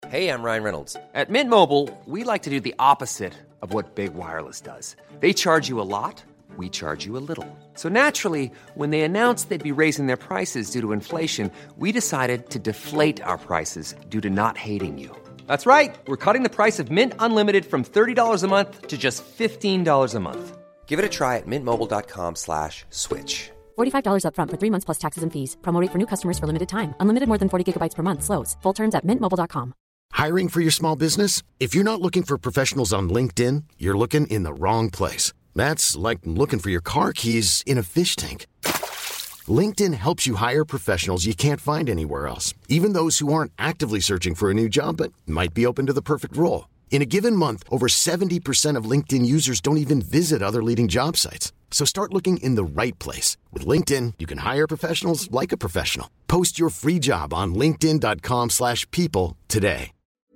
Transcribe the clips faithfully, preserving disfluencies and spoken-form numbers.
Hey, I'm Ryan Reynolds. At Mint Mobile, we like to do the opposite of what Big Wireless does. They charge you a lot, we charge you a little. So naturally, when they announced they'd be raising their prices due to inflation, we decided to deflate our prices due to not hating you. That's right. We're cutting the price of Mint Unlimited from thirty dollars a month to just fifteen dollars a month. Give it a try at mintmobile.com slash switch. forty-five dollars up front for three months plus taxes and fees. Promo rate for new customers for limited time. Unlimited more than forty gigabytes per month. Slows full terms at mint mobile dot com. Hiring for your small business? If you're not looking for professionals on LinkedIn, you're looking in the wrong place. That's like looking for your car keys in a fish tank. LinkedIn helps you hire professionals you can't find anywhere else, even those who aren't actively searching for a new job but might be open to the perfect role. In a given month, over seventy percent of LinkedIn users don't even visit other leading job sites. So start looking in the right place. With LinkedIn, you can hire professionals like a professional. Post your free job on linkedin.com slash people today.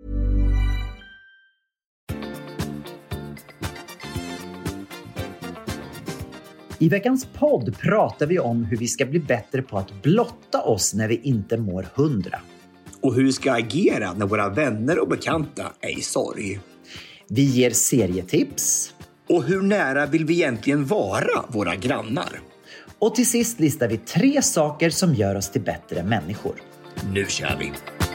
I veckans podd pratar vi om hur vi ska bli bättre på att blotta oss när vi inte mår hundra. Och hur vi ska agera när våra vänner och bekanta är i sorg. Vi ger serietips. Och hur nära vill vi egentligen vara våra grannar? Och till sist listar vi tre saker som gör oss till bättre människor. Nu kör vi!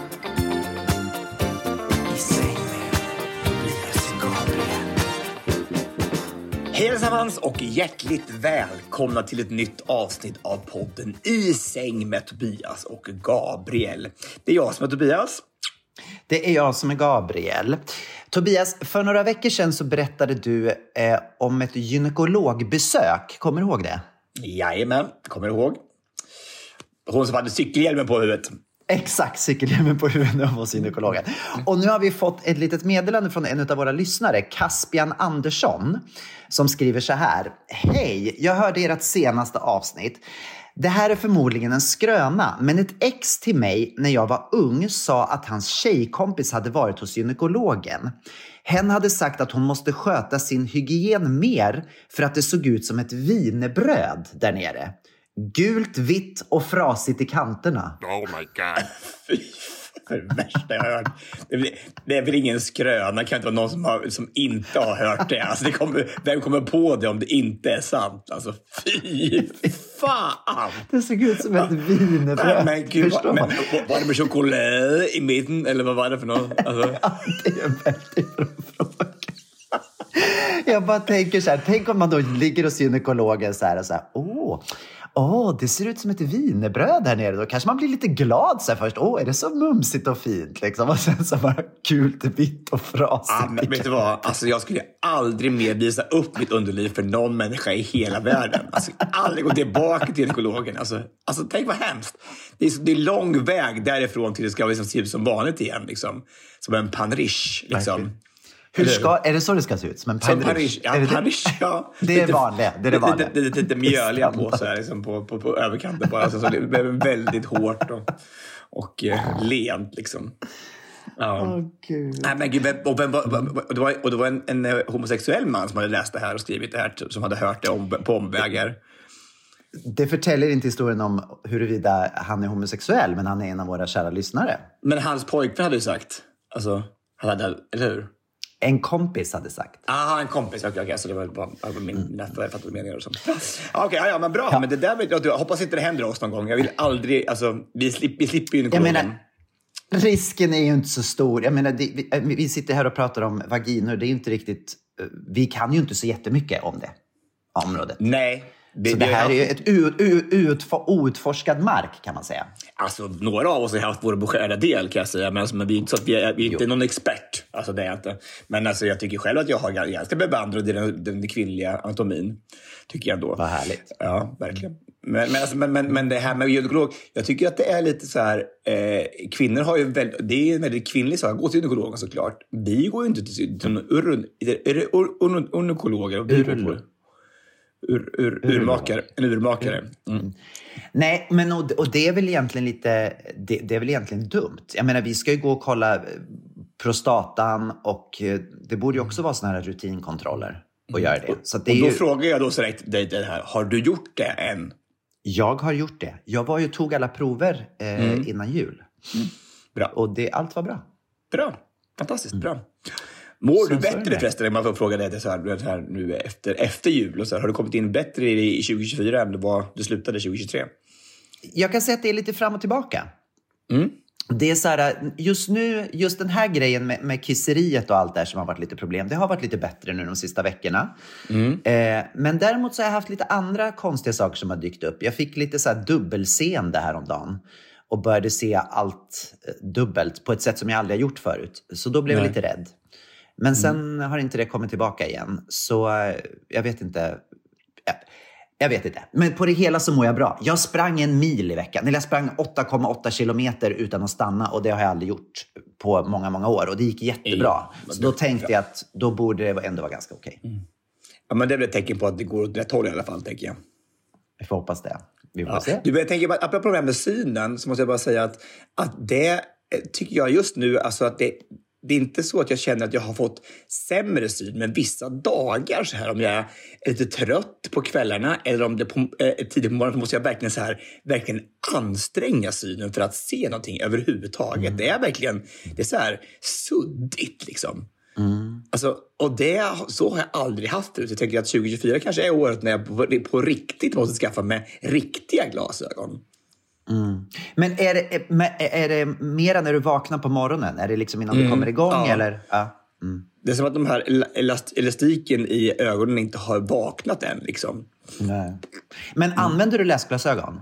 Hej allesammans och hjärtligt välkomna till ett nytt avsnitt av podden I säng med Tobias och Gabriel. Det är jag som är Tobias. Det är jag som är Gabriel. Tobias, för några veckor sedan så berättade du eh, om ett gynekologbesök. Kommer du ihåg det? Jajamän, kommer du ihåg. Hon som hade cykelhjälmen på huvudet. Exakt, cykelhjälmen på huvudet hos gynekologen. Och nu har vi fått ett litet meddelande från en av våra lyssnare, Caspian Andersson, som skriver så här. Hej, jag hörde ert senaste avsnitt. Det här är förmodligen en skröna, men ett ex till mig när jag var ung sa att hans tjejkompis hade varit hos gynekologen. Hen hade sagt att hon måste sköta sin hygien mer för att det såg ut som ett wienerbröd där nere. Gult, vitt och frasigt i kanterna. Oh my god. Fy, det värsta jag har hört. Det är, det är väl ingen skröna. Det kan inte vara någon som, har, som inte har hört det. Alltså det kommer, vem kommer på det om det inte är sant? Alltså fy fan. Det såg ut som ett wienerbröd. Men gud, var, men, var det med choklad i mitten? Eller vad var det för något? Alltså. Ja, det är en väldigt bra fråga. Jag bara tänker så här, tänk om man då ligger hos gynekologen så här och så här, åh, åh, det ser ut som ett wienerbröd här nere. Då kanske man blir lite glad så här först, åh, är det så mumsigt och fint liksom? Och sen så bara gult, vitt och frasigt. Ja, men vet du vad, alltså jag skulle aldrig mer visa upp mitt underliv för någon människa i hela världen. Alltså aldrig gå tillbaka till gynekologen. Alltså, alltså tänk vad hemskt. Det är, så, det är lång väg därifrån till det ska liksom se ut som vanligt igen liksom. Som en panrish liksom. Okay. Hur ska, är det så det ska se ut? Som en panrish? Ja, är panrish, ja. Det är vanligt. Det är det vanliga. Lite, lite, lite mjöliga på, så här, liksom på, på, på överkanten. Bara, alltså, så det blev väldigt hårt och, och eh, lent. Liksom. Ja. Åh, Gud. Nej, men gud, och, och, och det var, och det var en, en homosexuell man som hade läst det här och skrivit det här, som hade hört det om, på omvägar. Det förtäljer inte historien om huruvida han är homosexuell, men han är en av våra kära lyssnare. Men hans pojkvän hade ju sagt, alltså, han hade, eller hur? En kompis hade sagt. Ah, en kompis. Okej, okay, okay. Så det var bara min, mm. mina fattade meningar och sånt. Okej, okay, ja, men bra. Ja. Men det där, jag, jag hoppas inte det händer oss någon gång. Jag vill aldrig, alltså, vi, slipp, vi slipper ju gynekologen. Jag menar, risken är ju inte så stor. Jag menar, det, vi, vi sitter här och pratar om vaginer. Det är ju inte riktigt, vi kan ju inte så jättemycket om det området. Nej. Det, så det, det här är ju ett ut, ut, ut, outforskad mark, kan man säga. Alltså, några av oss har haft vår beskärda del, kan jag säga. Men, alltså, men vi är inte, så att vi är, vi är inte någon expert. Alltså, det är inte. Men alltså, jag tycker själv att jag har ganska bevandrad i den, den kvinnliga anatomin. Tycker jag ändå. Vad härligt. Ja, verkligen. Men, men, alltså, men, men, men det här med gynekolog, jag tycker att det är lite så här, eh, kvinnor har ju väldigt, det är en väldigt kvinnlig sak, gå till gynekologen såklart. Vi går ju inte till, till urologer och urologer. Ur, ur, urmakare, en urmakare. Mm. Nej, men och, och det är väl egentligen lite, det, det är väl egentligen dumt. Jag menar, vi ska ju gå och kolla prostatan och det borde ju också vara såna här rutinkontroller och göra det. Så att det och då är ju... frågar jag då direkt dig det här, har du gjort det än? Jag har gjort det. Jag var ju tog alla prover eh, mm. innan jul. Mm. Bra. Och det, allt var bra. Bra. Fantastiskt bra. Mår Så du bättre förresten? Man får fråga dig det så här, så här nu efter, efter jul. Och så här, har du kommit in bättre i tjugo tjugofyra än vad du slutade tjugo tjugotre? Jag kan säga att det är lite fram och tillbaka. Mm. Det är så här, just nu, just den här grejen med, med kisseriet och allt där som har varit lite problem, det har varit lite bättre nu de sista veckorna. Mm. Eh, men däremot så har jag haft lite andra konstiga saker som har dykt upp. Jag fick lite så här dubbelseende häromdagen och började se allt dubbelt på ett sätt som jag aldrig har gjort förut. Så då blev Nej. jag lite rädd. Men sen mm. har inte det kommit tillbaka igen. Så jag vet inte... Ja. Jag vet inte. Men på det hela så mår jag bra. Jag sprang en mil i veckan. Eller jag sprang åtta komma åtta kilometer utan att stanna. Och det har jag aldrig gjort på många, många år. Och det gick jättebra. Så då tänkte jag att då borde det ändå vara ganska okej. Mm. Ja, men det är väl ett tecken på att det går åt rätt håll i alla fall, tänker jag. Vi får hoppas det. Vi får ja. se. Du, jag tänker, apropå det här med synen, så måste jag bara säga att, att det tycker jag just nu, alltså att det... Det är inte så att jag känner att jag har fått sämre syn, men vissa dagar så här, om jag är lite trött på kvällarna eller om det är på, eh, tidigt på morgonen, så måste jag verkligen så här, verkligen anstränga synen för att se någonting överhuvudtaget. Mm. Det är verkligen, det är så här suddigt liksom. Mm. Alltså, och det, så har jag aldrig haft det. Jag tänker att tjugo tjugofyra kanske är året när jag på, på riktigt måste skaffa mig riktiga glasögon. Mm. Men är det, är det mera när du vaknar på morgonen? Är det liksom innan mm. du kommer igång? Ja. Eller? Ja. Mm. Det är som att de här elast- elastiken i ögonen inte har vaknat än. Liksom. Nej. Men mm. använder du läsglasögon?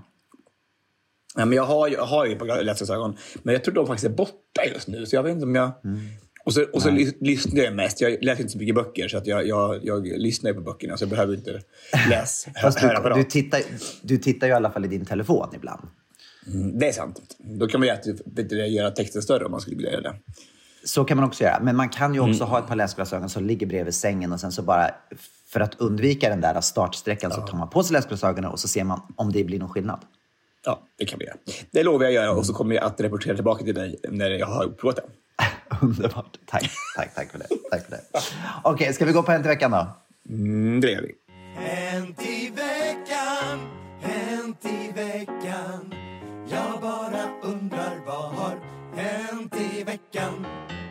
Ja, men jag har, jag har ju läsglasögon. Men jag tror de faktiskt är borta just nu. Så jag vet inte om jag... Mm. Och så, och så ly- lyssnar jag mest. Jag läser inte så mycket böcker, så att jag, jag, jag lyssnar på böckerna. Så jag behöver inte läsa. Fast du, du, tittar, du tittar ju i alla fall i din telefon ibland. Mm, det är sant. Då kan man ju göra texten större om man skulle vilja göra det. Så kan man också göra. Men man kan ju också mm. ha ett par läsglasögon som ligger bredvid sängen. Och sen så bara, för att undvika den där startsträckan, ja. så tar man på sig läsglasögonen och så ser man om det blir någon skillnad. Ja, det kan vi göra. Det lovar jag att göra, och så kommer jag att rapportera tillbaka till dig när jag har provat det. Underbart. Tack, tack, tack för det. Tack för det. Okej, okay, ska vi gå på Hänt i veckan då? Mm, det gör vi. Hänt i veckan, hänt i veckan. Jag bara undrar, vad har hänt i veckan?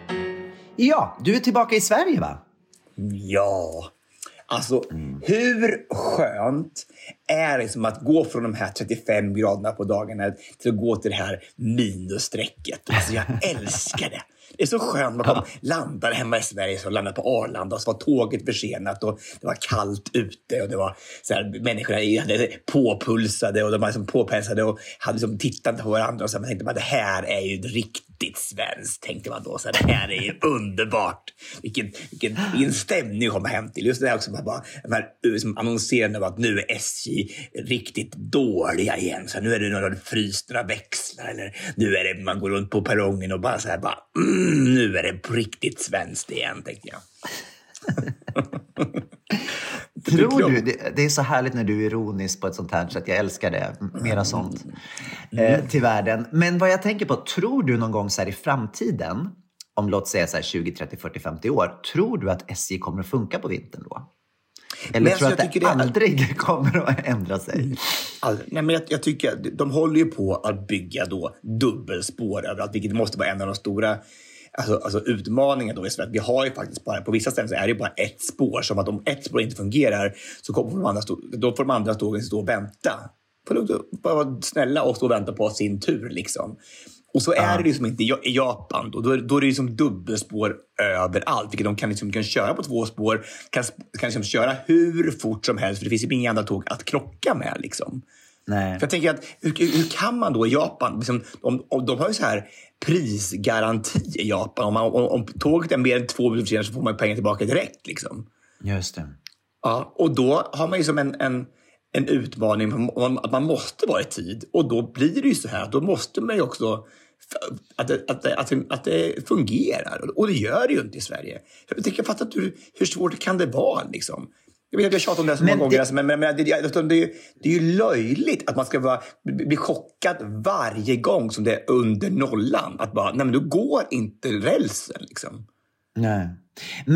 Ja, du är tillbaka i Sverige, va? Ja. Alltså, mm. hur skönt är det som att gå från de här trettiofem graderna på dagarna till att gå till det här minusstrecket? Alltså, jag älskar det. Det är så skönt. Man kom, ja. landade hemma i Sverige, så landade på Arlanda, och så var tåget försenat och det var kallt ute och det var så här, människorna hade påpulsade och de var liksom påpensade och hade liksom tittat på varandra, och så man tänkte man, det här är ju riktigt svenskt, tänkte man då. Så här, det här är ju underbart. Vilken, vilken, vilken stämning att komma hem till. Just det här också, man bara, de här liksom, annonserande om att nu är S J riktigt dåliga igen. Så här, nu är det några frysna växlar, eller nu är det, man går runt på perrongen och bara så här, bara mm, nu är det på riktigt svenskt igen, tänkte jag. Tror du, det, det är så härligt när du är ironisk på ett sånt här sätt. Jag älskar det, mera sånt eh, till världen. Men vad jag tänker på, tror du någon gång så här i framtiden, om låt säga så här tjugo, trettio, fyrtio, femtio år, tror du att S J kommer att funka på vintern då? Eller men tror du att det, det aldrig är... kommer att ändra sig? Aldrig. Nej, men jag, jag tycker att de håller ju på att bygga då dubbelspår överallt, vilket måste vara en av de stora alltså, alltså utmaningarna då i Sverige. Vi har ju faktiskt bara, på vissa ställen så är det bara ett spår, som att om ett spår inte fungerar så kommer de andra stå, då får de andra tågen stå och vänta. Bara vara snälla och stå och vänta på sin tur liksom. Och så är det liksom inte i Japan. Då, då, då är det liksom dubbelspår överallt. Vilket de kan, liksom, kan köra på två spår. Kan, kan liksom köra hur fort som helst. För det finns ju inga andra tåg att krocka med. Liksom. Nej. För jag tänker att hur, hur kan man då i Japan? Liksom, om, om, de har ju så här prisgaranti i Japan. Om, man, om, om tåget är mer än två minuter senare så får man pengar tillbaka direkt. Liksom. Just det. Ja, och då har man ju som en... en en utmaning att man måste vara i tid. Och då blir det ju så här. Då måste man ju också att det, att det, att det, att det fungerar. Och det gör det ju inte i Sverige. Jag tänker, fatta att du, hur svårt kan det vara liksom? Jag vet att jag tjatar om det så många gånger. Alltså, men, men, men det, det, det, är ju, det är ju löjligt att man ska vara, bli chockad varje gång som det är under nollan. Att bara, nej men då går inte rälsen liksom. Nej. Men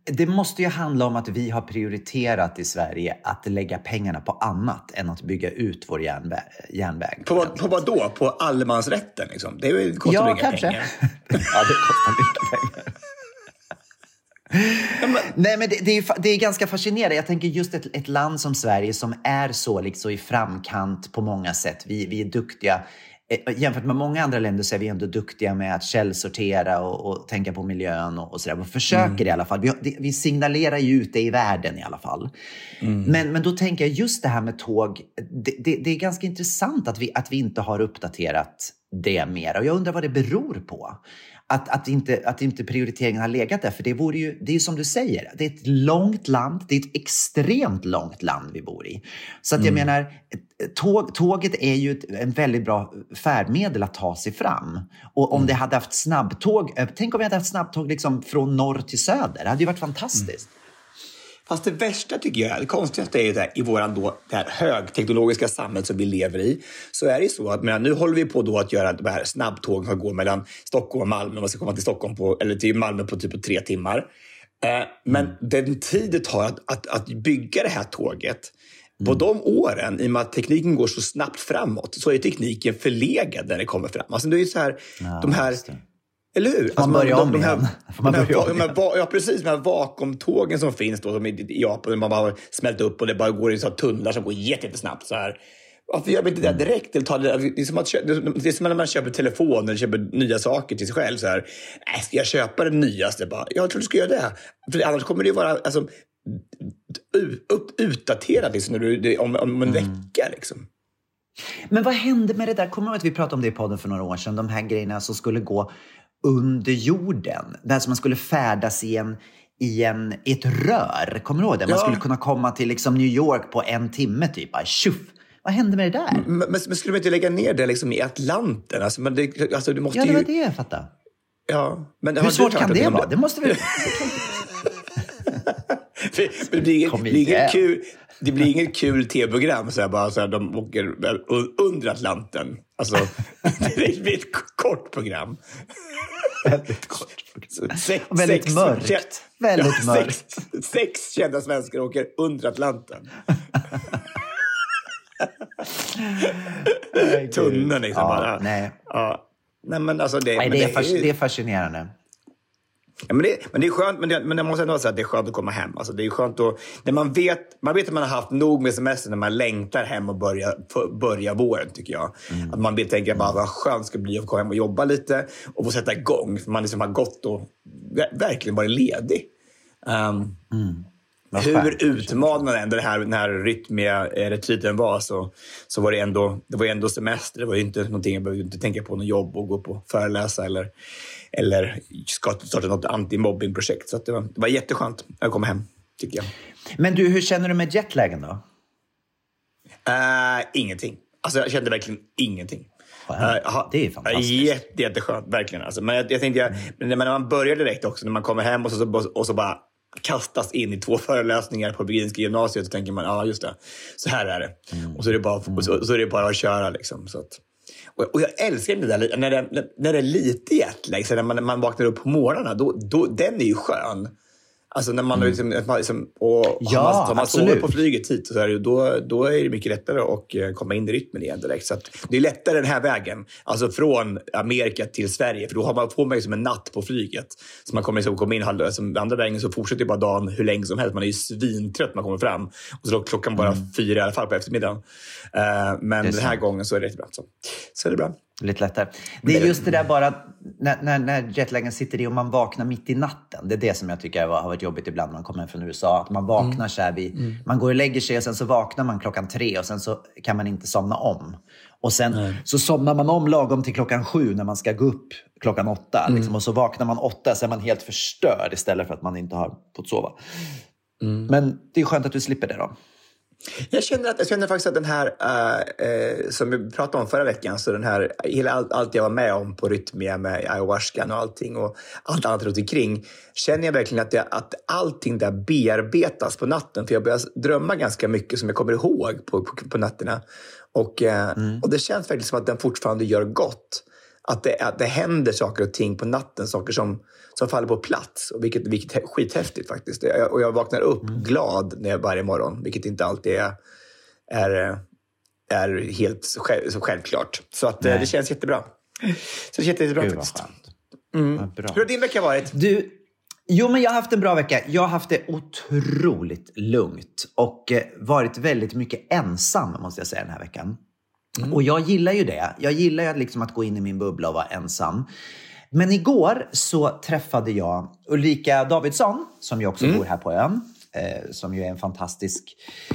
det måste ju handla om att vi har prioriterat i Sverige att lägga pengarna på annat än att bygga ut vår järnväg. järnväg på, på vad då? På allemansrätten liksom? Det, är, det kostar ja, inga kanske. pengar. Ja, det kostar mycket pengar. Ja, men... Nej, men det, det, är, det är ganska fascinerande. Jag tänker just ett, ett land som Sverige som är så liksom i framkant på många sätt. Vi, vi är duktiga. Jämfört med många andra länder så är vi ändå duktiga med att källsortera och, och tänka på miljön och, och sådär. Vi försöker mm. i alla fall. Vi, vi signalerar ju ut det i världen i alla fall. Mm. Men, men då tänker jag just det här med tåg. Det, det, det är ganska intressant att vi, att vi inte har uppdaterat det mer. Och jag undrar vad det beror på. Att, att, inte, att inte prioriteringen har legat där. För det vore ju, det är ju som du säger. Det är ett långt land. Det är ett extremt långt land vi bor i. Så att jag mm. menar, tåg, tåget är ju ett, en väldigt bra färdmedel att ta sig fram. Och om mm. det hade haft snabbtåg. Tänk om vi hade haft snabbtåg liksom från norr till söder. Det hade ju varit fantastiskt. Mm. Fast det värsta tycker jag, det konstigaste är ju det i våran då, det här högteknologiska samhället som vi lever i. Så är det ju så att men, nu håller vi på då att göra de här snabbtågen som går mellan Stockholm och Malmö. Man ska komma till Stockholm på, eller till Malmö på typ på tre timmar. Eh, men mm. den tid det tar att, att, att bygga det här tåget, mm. på de åren, i och med att tekniken går så snabbt framåt, så är tekniken förlegad när det kommer fram. Alltså det är ju så här, ja, de här... Eller hur? Man alltså, börjar de, om de här, igen. Man de här, börjar de här, ja, precis. De här vakuumtågen som finns då, som i Japan, man bara smält upp och det bara går i så tunnlar som går jättesnabbt så här. Varför gör vi inte det direkt? Eller tar det, det, är som att, det är som när man köper telefon eller köper nya saker till sig själv. Så här, äh, ska jag köpa det nyaste? Bara, jag tror du ska göra det. För annars kommer det ju vara alltså, upp, utdaterat liksom, när du, det, om, om en mm. vecka. Liksom. Men vad hände med det där? Kommer du att vi pratade om det i podden för några år sedan? De här grejerna som skulle gå under jorden. Där som man skulle färdas i, en, i, en, i ett rör. Kommer du ihåg det? Man ja. skulle kunna komma till liksom New York på en timme typ. Tjuff! Vad hände med det där? Men, men, men skulle man inte lägga ner det liksom i Atlanten? Alltså, men det, alltså, du måste ja, det var ju... det jag fattar. Ja, men hur svårt kan det, det vara? Det måste vi... det blir inget, blir inget kul... Det blir inget kul tv-program så här, bara så här, de åker under Atlanten. Alltså, det blir ett kort program. Väldigt kort. Sex, väldigt sex, mörkt. Sex, väldigt ja, mörkt. Sex, sex kända svenskar åker under Atlanten. Tunneln liksom ja, bara. Nej. Ja. Nej, men alltså det, nej, men det, det, är fas- det är fascinerande. Ja, men, det, men det är skönt, men det, men det måste ändå säga att det är skönt att komma hem. Alltså, det är skönt att, när man vet, man vet att man har haft nog med semester när man längtar hem och börja, för, börja våren, tycker jag. Mm. Att man vill tänka bara vad skönt ska bli att komma hem och jobba lite och få sätta igång. För man liksom har gått och verkligen varit ledig. Um, mm. Hur utmanande ändå det här, den här rytmiga retreaten var, så, så var det ändå, det var ändå semester. Det var ju inte någonting, jag behövde inte tänka på något jobb och gå på föreläsa eller, eller ska starta något anti-mobbing-projekt. Så att det, var, det var jätteskönt att komma hem, tycker jag. Men du, hur känner du med jetlagen då? Uh, ingenting. Alltså jag kände verkligen ingenting. Wow. Uh, det är fantastiskt. Jätte, jätteskönt, verkligen. Alltså, men jag, jag tänkte, jag, mm. när man börjar direkt också, när man kommer hem och så, och så bara kastas in i två föreläsningar på Birgiska gymnasiet, så tänker man, ja ah, just det, så här är det. Mm. Och, så är det bara, och så, så är det bara att köra liksom. Så att, och, och jag älskar det där, när det, när det är lite jetlag, så när man, när man vaknar upp på morgnarna, då, då, den är ju skön. Alltså när man, mm. liksom, liksom, och ja, man, man sover på flyget hit, så här, då, då är det mycket lättare att komma in i rytmen igen direkt. Så att det är lättare den här vägen, alltså från Amerika till Sverige, för då har man, får man liksom en natt på flyget. Så man kommer liksom komma in, alltså, andra vägen så fortsätter bara dagen hur länge som helst. Man är ju svintrött när man kommer fram. Och så då klockan bara mm. fyra i alla fall på eftermiddagen. Uh, men den här sant. gången så är det rätt bra. Så, så är det bra. Lite lättare. Det är just det där bara när, när, när jetlagen sitter i och man vaknar mitt i natten. Det är det som jag tycker har varit jobbigt ibland när man kommer hem från U S A. Att man vaknar mm. så här vid, mm. man går och lägger sig och sen så vaknar man klockan tre och sen så kan man inte somna om. Och sen mm. så somnar man om lagom till klockan sju när man ska gå upp klockan åtta. Mm. Liksom, och så vaknar man åtta så är man helt förstörd istället för att man inte har fått sova. Mm. Men det är skönt att du slipper det då. Jag känner, att, jag känner faktiskt att den här, äh, äh, som vi pratade om förra veckan, så den här, hela allt, allt jag var med om på Rytmia med ayahuascan och allting och allt annat runt omkring, känner jag verkligen att, det, att allting där bearbetas på natten. För jag börjar drömma ganska mycket som jag kommer ihåg på, på, på nätterna. Och, äh, mm. och det känns faktiskt som att den fortfarande gör gott. att det, att det händer saker och ting på natten. Saker som, som faller på plats. Och vilket, vilket är skithäftigt faktiskt. Jag, och jag vaknar upp mm. glad när jag varje morgon. Vilket inte alltid är, är, är helt så, själv, så självklart. Så att, det känns jättebra. Så det känns jättebra Gud, faktiskt. Mm. Hur har din vecka varit? Du, jo, men jag har haft en bra vecka. Jag har haft det otroligt lugnt. Och eh, varit väldigt mycket ensam, måste jag säga, den här veckan. Mm. Och jag gillar ju det. Jag gillar ju liksom att gå in i min bubbla och vara ensam. Men igår så träffade jag Ulrika Davidsson, som ju också mm. bor här på ön. Eh, som ju är en fantastisk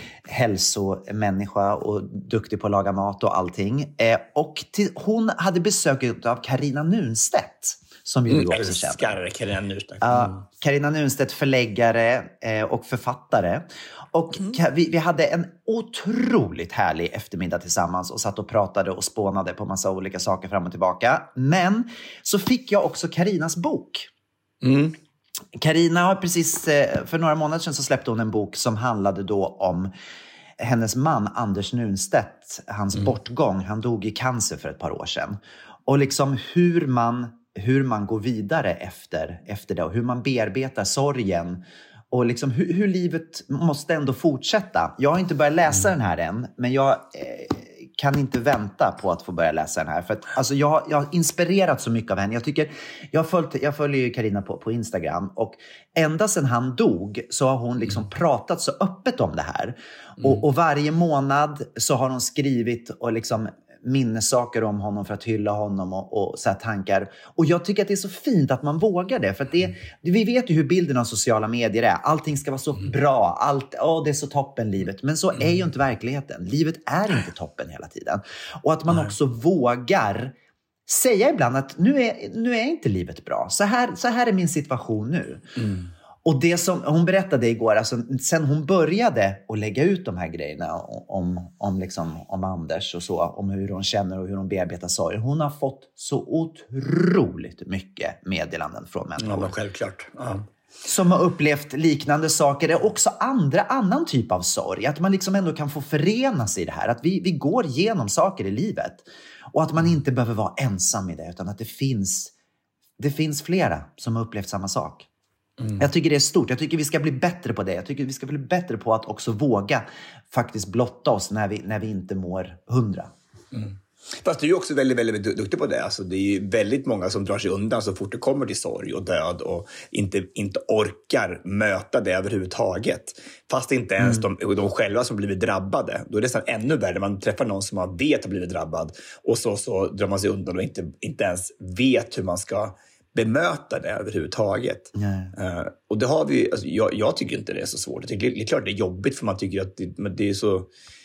hälsomänniska och duktig på att laga mat och allting. Eh, och till, hon hade besök av Carina Nunstedt, som ju mm, du också känner. Carina Nunstedt. Mm. Uh, Carina Nunstedt, förläggare eh, och författare. Och mm. vi, vi hade en otroligt härlig eftermiddag tillsammans och satt och pratade och spånade på massa olika saker fram och tillbaka. Men så fick jag också Carinas bok. Mm. Carina har precis, för några månader sedan så släppte hon en bok som handlade då om hennes man Anders Nunstedt, hans mm. bortgång. Han dog i cancer för ett par år sedan. Och liksom hur man, hur man går vidare efter, efter det och hur man bearbetar sorgen. Och liksom hur, hur livet måste ändå fortsätta. Jag har inte börjat läsa mm. den här än, men jag eh, kan inte vänta på att få börja läsa den här. För att, alltså, jag, jag har inspirerat så mycket av henne. Jag, tycker, jag, följt, jag följer ju Carina på, på Instagram. Och ända sedan han dog så har hon liksom mm. pratat så öppet om det här. Mm. Och, och varje månad så har hon skrivit och liksom minnesaker om honom för att hylla honom och, och så här tankar. Och jag tycker att det är så fint att man vågar det. För att det, vi vet ju hur bilden av sociala medier är. Allting ska vara så bra. Allt, åh, det är så toppen livet. Men så är ju inte verkligheten. Livet är inte toppen hela tiden. Och att man också vågar säga ibland att nu är, nu är inte livet bra. Så här, så här är min situation nu. Mm. Och det som hon berättade igår, alltså sen hon började att lägga ut de här grejerna om, om, liksom, om Anders och så, om hur hon känner och hur hon bearbetar sorg. Hon har fått så otroligt mycket meddelanden från människor. Ja, men självklart. Ja. Som har upplevt liknande saker. Det är också andra, annan typ av sorg. Att man liksom ändå kan få förenas i det här. Att vi, vi går igenom saker i livet. Och att man inte behöver vara ensam i det. Utan att det finns, det finns flera som har upplevt samma sak. Mm. Jag tycker det är stort. Jag tycker vi ska bli bättre på det. Jag tycker vi ska bli bättre på att också våga faktiskt blotta oss när vi, när vi inte mår hundra. Mm. Fast du är ju också väldigt, väldigt, väldigt duktig på det. Alltså, det är ju väldigt många som drar sig undan så fort det kommer till sorg och död och inte, inte orkar möta det överhuvudtaget. Fast inte ens mm. de, de själva som blivit drabbade. Då är det nästan ännu värre när man träffar någon som man vet har blivit drabbad och så, så drar man sig undan och inte, inte ens vet hur man ska bemöta det överhuvudtaget. Uh, och det har vi, alltså, jag, jag tycker inte det är så svårt. Jag tycker, det är klart det är jobbigt för man tycker att det, men det är så...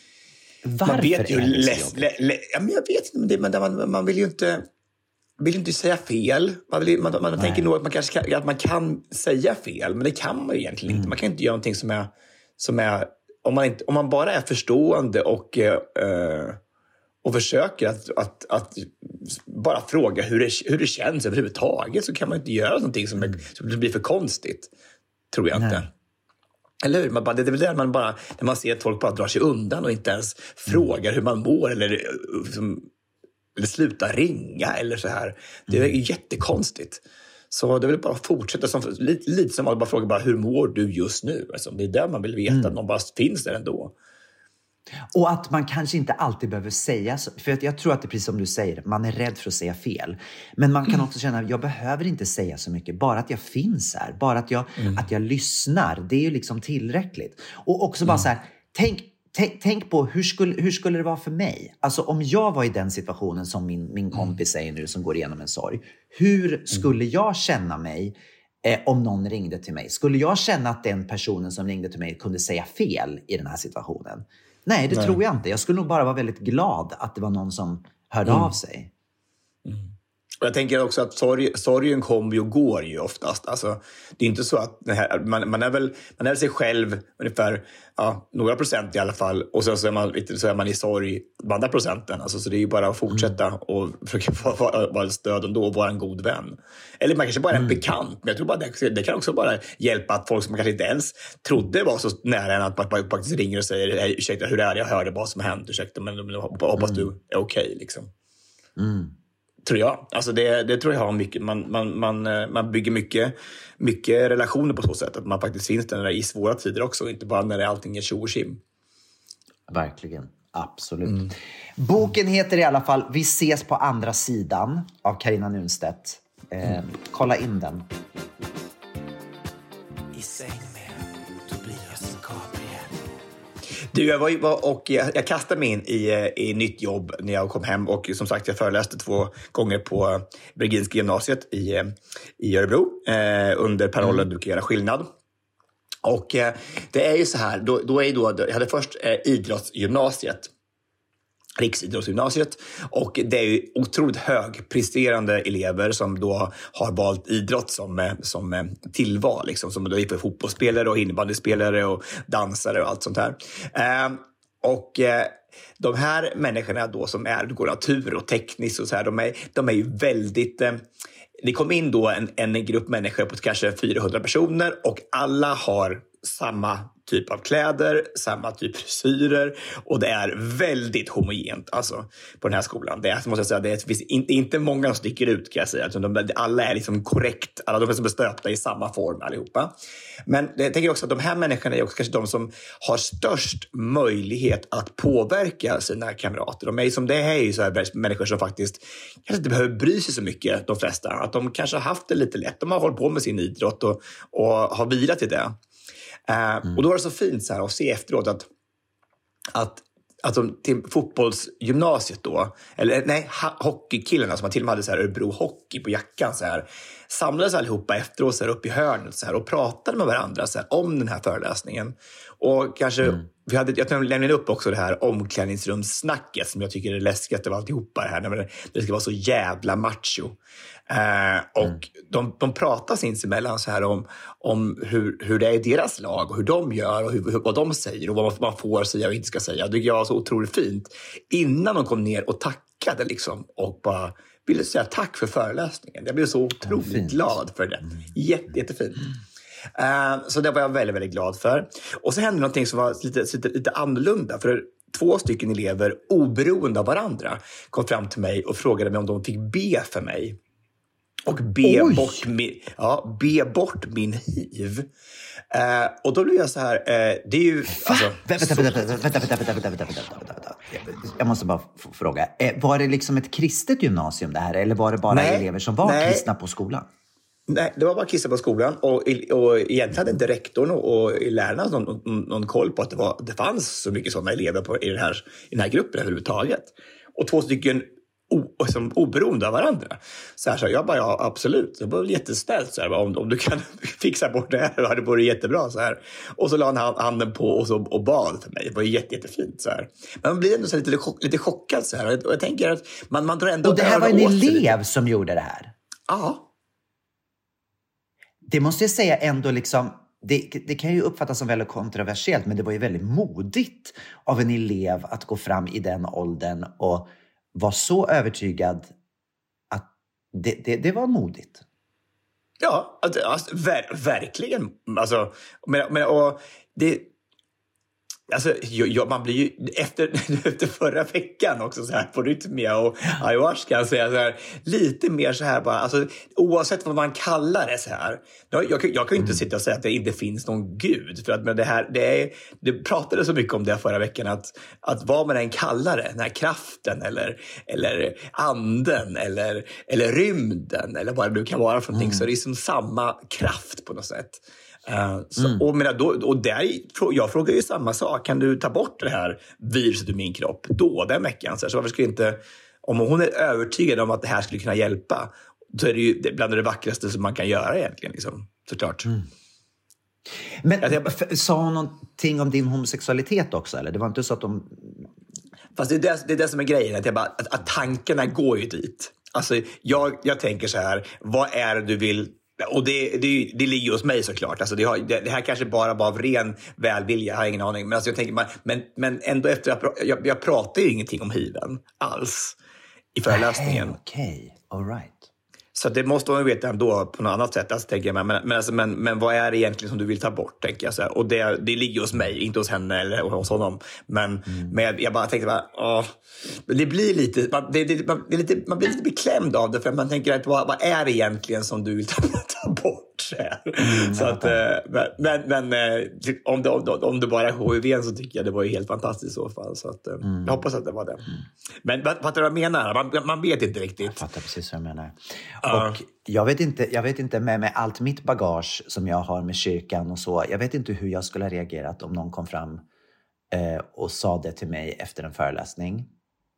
Varför man vet ju är det läs, lä, lä, ja, men jag vet inte, men det, man, man vill ju inte vill inte säga fel. Man, vill, man, man tänker nog att man kanske kan, att man kan säga fel, men det kan man ju egentligen mm. inte. Man kan inte göra någonting som är, som är om, man inte, om man bara är förstående och uh, och försöker att, att, att bara fråga hur det, hur det känns överhuvudtaget, så kan man inte göra någonting som, är, som blir för konstigt, tror jag inte. Nej. Eller hur? Man bara, det är väl där man bara, när man ser att folk bara drar sig undan och inte ens frågar hur man mår eller, som, eller slutar ringa eller så här. Det är mm. jättekonstigt. Så det är väl bara att fortsätta som, lite, lite som att bara fråga bara, hur mår du just nu? Alltså, det är där man vill veta mm. att någon bara finns där ändå. Och att man kanske inte alltid behöver säga så. För jag tror att det är precis som du säger, man är rädd för att säga fel. Men man kan också känna att jag behöver inte säga så mycket. Bara att jag finns här, bara att jag, mm. att jag lyssnar. Det är ju liksom tillräckligt. Och också bara mm. så här, tänk, tänk, tänk på hur skulle, hur skulle det vara för mig? Alltså om jag var i den situationen som min, min kompis säger nu som går igenom en sorg. Hur skulle jag känna mig eh, om någon ringde till mig? Skulle jag känna att den personen som ringde till mig kunde säga fel i den här situationen? Nej, det Nej. tror jag inte. Jag skulle nog bara vara väldigt glad att det var någon som hörde mm. av sig. Mm. Och jag tänker också att sorg, sorgen kommer och går ju oftast. Alltså, det är inte så att det här, man, man, är väl, man är sig själv ungefär ja, några procent i alla fall. Och så, så, är man, så är man i sorg de andra procenten. Alltså, så det är ju bara att fortsätta mm. och försöka vara, vara stöd ändå och vara en god vän. Eller man kanske bara är en mm. bekant. Men jag tror bara det, det kan också bara hjälpa att folk som man kanske inte ens trodde var så nära en att man faktiskt ringer och säger ursäkta, hur är det? Jag hörde vad som har hänt. Ursäkta, men hoppas mm. du är okej. Okay, liksom. Mm. tror jag. Alltså det, det tror jag har mycket. Man, man, man, man bygger mycket, mycket relationer på så sätt. Att man faktiskt finns där i svåra tider också. Inte bara när allting är tjo och tjim. Verkligen. Absolut. Mm. Boken heter i alla fall Vi ses på andra sidan av Carina Nunstedt. Eh, mm. Kolla in den. I säng med Tobias Gabriel. Du, jag var, var och jag, jag kastade mig in i, i nytt jobb när jag kom hem. Och som sagt, jag föreläste två gånger på Berginska gymnasiet i, i Örebro. Eh, under parollen mm. Du kan göra skillnad. Och eh, det är ju så här, då, då är då, jag hade först eh, idrottsgymnasiet, Riksidrottsgymnasiet, och det är ju otroligt högpresterande elever som då har valt idrott som, eh, som eh, tillval, liksom, som då är för fotbollsspelare och innebandyspelare och dansare och allt sånt här. Eh, och eh, de här människorna då som är, går natur och tekniskt och så här, de är, de är ju väldigt... Eh, Det kom in då en, en grupp människor på kanske fyrahundra personer och alla har samma typ av kläder, samma typ frisyrer och det är väldigt homogent alltså, på den här skolan. Det är, måste jag säga, det är, det är inte, inte många som sticker ut kan jag säga. De, alla är liksom korrekt, alla de är som är stöpta i samma form allihopa. Men jag tänker också att de här människorna är också kanske de som har störst möjlighet att påverka sina kamrater. De är som det är ju så här människor som faktiskt kanske inte behöver bry sig så mycket, de flesta. Att de kanske har haft det lite lätt. De har hållit på med sin idrott och, och har vilat i det. Mm. Och då var det så fint så här att se efteråt att, att alltså, till fotbollsgymnasiet då, eller nej, hockeykillarna som till och med hade så här Örebro hockey på jackan så här, samlades allihopa efteråt så här, upp i hörnet så här, och pratade med varandra så här, om den här föreläsningen. Och kanske, mm. vi hade, jag lämnade upp också det här omklädningsrumssnacket som jag tycker är det läskigaste av alltihopa det här, när det ska vara så jävla macho. Eh, och mm. de, de pratar sinsemellan så här om, om hur, hur det är i deras lag och hur de gör och hur, vad de säger och vad man, man får säga och inte ska säga. Det tycker jag var så otroligt fint. Innan de kom ner och tackade liksom, och bara ville säga tack för föreläsningen. Jag blev så otroligt ja, glad för det. Jätte, jättefint. Uh, så det var jag väldigt, väldigt glad för. Och så hände någonting som var lite, lite, lite annorlunda. För två stycken elever, oberoende av varandra, kom fram till mig och frågade mig om de fick be för mig. Och be bort, min, ja, be bort min hiv. Uh, och då blev jag så här... Uh, det är ju... Alltså, vänta, vänta, vänta, vänta, vänta, vänta, vänta, vänta, vänta. Jag måste bara f- fråga. Uh, var det liksom ett kristet gymnasium det här? Eller var det bara nej, elever som var nej. kristna på skolan? Nej, det var bara kristna på skolan. Och, och egentligen hade inte rektorn och, och lärarna någon, någon, någon koll på att det, var, det fanns så mycket sådana elever på, i, den här, i den här gruppen överhuvudtaget. Och två stycken O, som oberoende av varandra. Så här, så jag bara, ja, absolut. Det var jätteställt så här, om, om du kan fixa bort det här, hade det varit jättebra så här. Och så la han handen på och, så, och bad för mig. Det var jätte, jättefint så här. Men man blir ändå så här, lite, lite chockad så här. Och jag tänker att man, man drar ändå... Och det här var en elev som gjorde det här? Ja. Det måste jag säga ändå liksom... Det, det kan ju uppfattas som väldigt kontroversiellt, men det var ju väldigt modigt av en elev att gå fram i den åldern och var så övertygad att det, det, det var modigt. Ja, alltså, ver, verkligen. Alltså, men, men, och det, alltså, jag, man blir ju efter, efter förra veckan också så här på rytmia och ayahuasca så här, lite mer så här bara, alltså, oavsett vad man kallar det så här. Jag, jag, jag kan ju inte mm. sitta och säga att det inte finns någon gud, för att men det här, det, är, det pratade så mycket om det förra veckan att, att vad man än kallar det, den här kraften eller, eller anden eller, eller rymden eller vad det nu kan vara för någonting, mm. så är det som samma kraft på något sätt. Uh, så, mm. och, men, då, och där, jag frågar ju samma sak. Kan du ta bort det här viruset ur min kropp då, den veckan? Så, så varför skulle inte, om hon är övertygad om att det här skulle kunna hjälpa, så är det ju bland det vackraste som man kan göra egentligen, liksom, såklart. Mm. Men jag, sa hon någonting om din homosexualitet också? Eller? Det var inte så att de... Fast det är det, det, är det som är grejen, att, jag bara, att, att tankarna går ju dit. Alltså, jag, jag tänker så här, vad är det du vill... Och det, det, det ligger hos mig såklart. Alltså det, har, det, det här kanske bara var av ren välvilja, jag har ingen aning. Men, alltså jag tänker, man, men, men ändå efter, jag, jag, jag pratar ju ingenting om hiven alls i föreläsningen. Okej, okay. All right. Så det måste man ju veta ändå på något annat sätt. Alltså, tänker jag. Men, men, alltså, men, men vad är det egentligen som du vill ta bort? Tänker jag, så här. Och det, det ligger hos mig, inte hos henne eller hos honom. Men, mm. men jag, jag bara tänkte, bara, åh, det blir lite, man, det, det, man, det är lite, man blir lite beklämd av det. För man tänker, att, vad, vad är det egentligen som du vill ta, ta bort? Mm, så att, men men om, det, om det bara är H I V så tycker jag det var ju helt fantastiskt i så fall. Så att, mm. jag hoppas att det var det. Mm. Men fattar du vad jag menar? Man, man vet inte riktigt. Jag fattar precis vad jag menar. Uh. Och jag vet inte, jag vet inte med, med allt mitt bagage som jag har med kyrkan och så. Jag vet inte hur jag skulle ha reagerat om någon kom fram eh, och sa det till mig efter en föreläsning.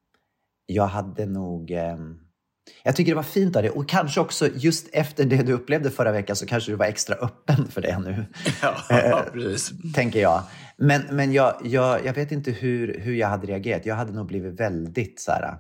Jag hade nog... Eh, Jag tycker det var fint av det. Och kanske också just efter det du upplevde förra veckan så kanske du var extra öppen för det nu. Ja, precis. Tänker jag. Men, men jag, jag, jag vet inte hur, hur jag hade reagerat. Jag hade nog blivit väldigt så här,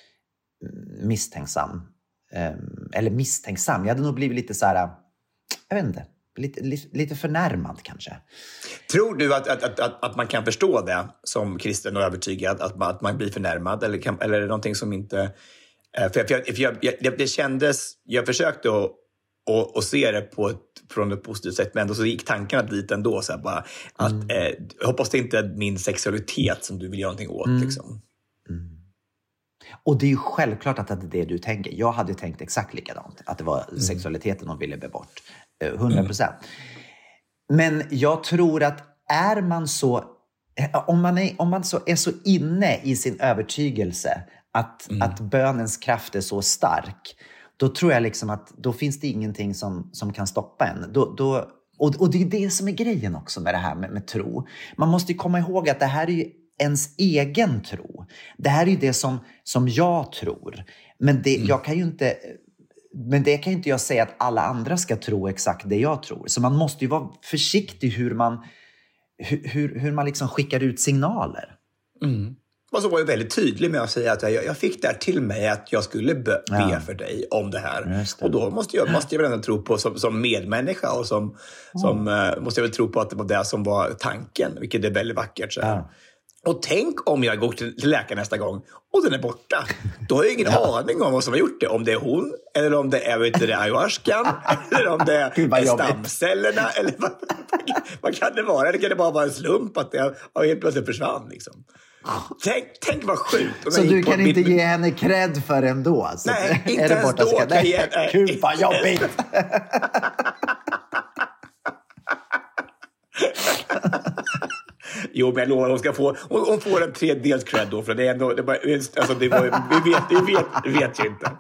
misstänksam. Eller misstänksam. Jag hade nog blivit lite så här, jag vet inte. Lite, lite, lite förnärmad kanske. Tror du att, att, att, att man kan förstå det som kristen och övertygad? Att man, att man blir förnärmad? Eller, kan, eller är det någonting som inte... För jag, för jag, jag, jag, det kändes, jag försökte att, att, att se det på ett, från ett positivt sätt, men ändå så gick tankarna dit ändå. Så här bara, att, mm. eh, jag hoppas det inte är min sexualitet som du vill göra någonting åt. Mm. Liksom. Mm. Och det är ju självklart att det är det du tänker. Jag hade tänkt exakt likadant. Att det var mm. sexualiteten de ville be bort. hundra procent. Mm. Men jag tror att är man så... Om man är, om man så är så inne i sin övertygelse... Att, mm. att bönens kraft är så stark, då tror jag liksom att då finns det ingenting som, som kan stoppa en. Då, då, och, och det är det som är grejen också med det här med, med tro. Man måste ju komma ihåg att det här är ju ens egen tro. Det här är ju det som, som jag tror. Men det, mm. jag kan ju inte, men det kan ju inte jag säga att alla andra ska tro exakt det jag tror. Så man måste ju vara försiktig hur man, hur, hur, hur man liksom skickar ut signaler. Mm. Och så var jag väldigt tydlig med att säga att jag, jag fick där till mig att jag skulle be, ja. be för dig om det här. Det. Och då måste jag, måste jag väl ändå tro på som, som medmänniska och som, mm. som uh, måste jag väl tro på att det var det som var tanken, vilket är väldigt vackert. Så här. Ja. Och tänk om jag går till, till läkaren nästa gång och den är borta. Då har jag ingen ja. aning om vad som har gjort det. Om det är hon, eller om det är, vet du, det ayahuascan, eller om det är stamcellerna, eller vad, vad kan det vara? Eller kan det bara vara en slump att det har helt plötsligt försvann liksom? Tänk, tänk vad sjukt. Så du kan inte mitt... ge henne cred för ändå? Så nej, inte ens borta, då ska... kan jag ge henne. Gud vad jobbigt. Jo, men jag lovar, hon ska få, hon, hon får en tredjedels cred då, för det är ändå, det bara, alltså, det var, vi vet, vi vet, vi vet ju inte.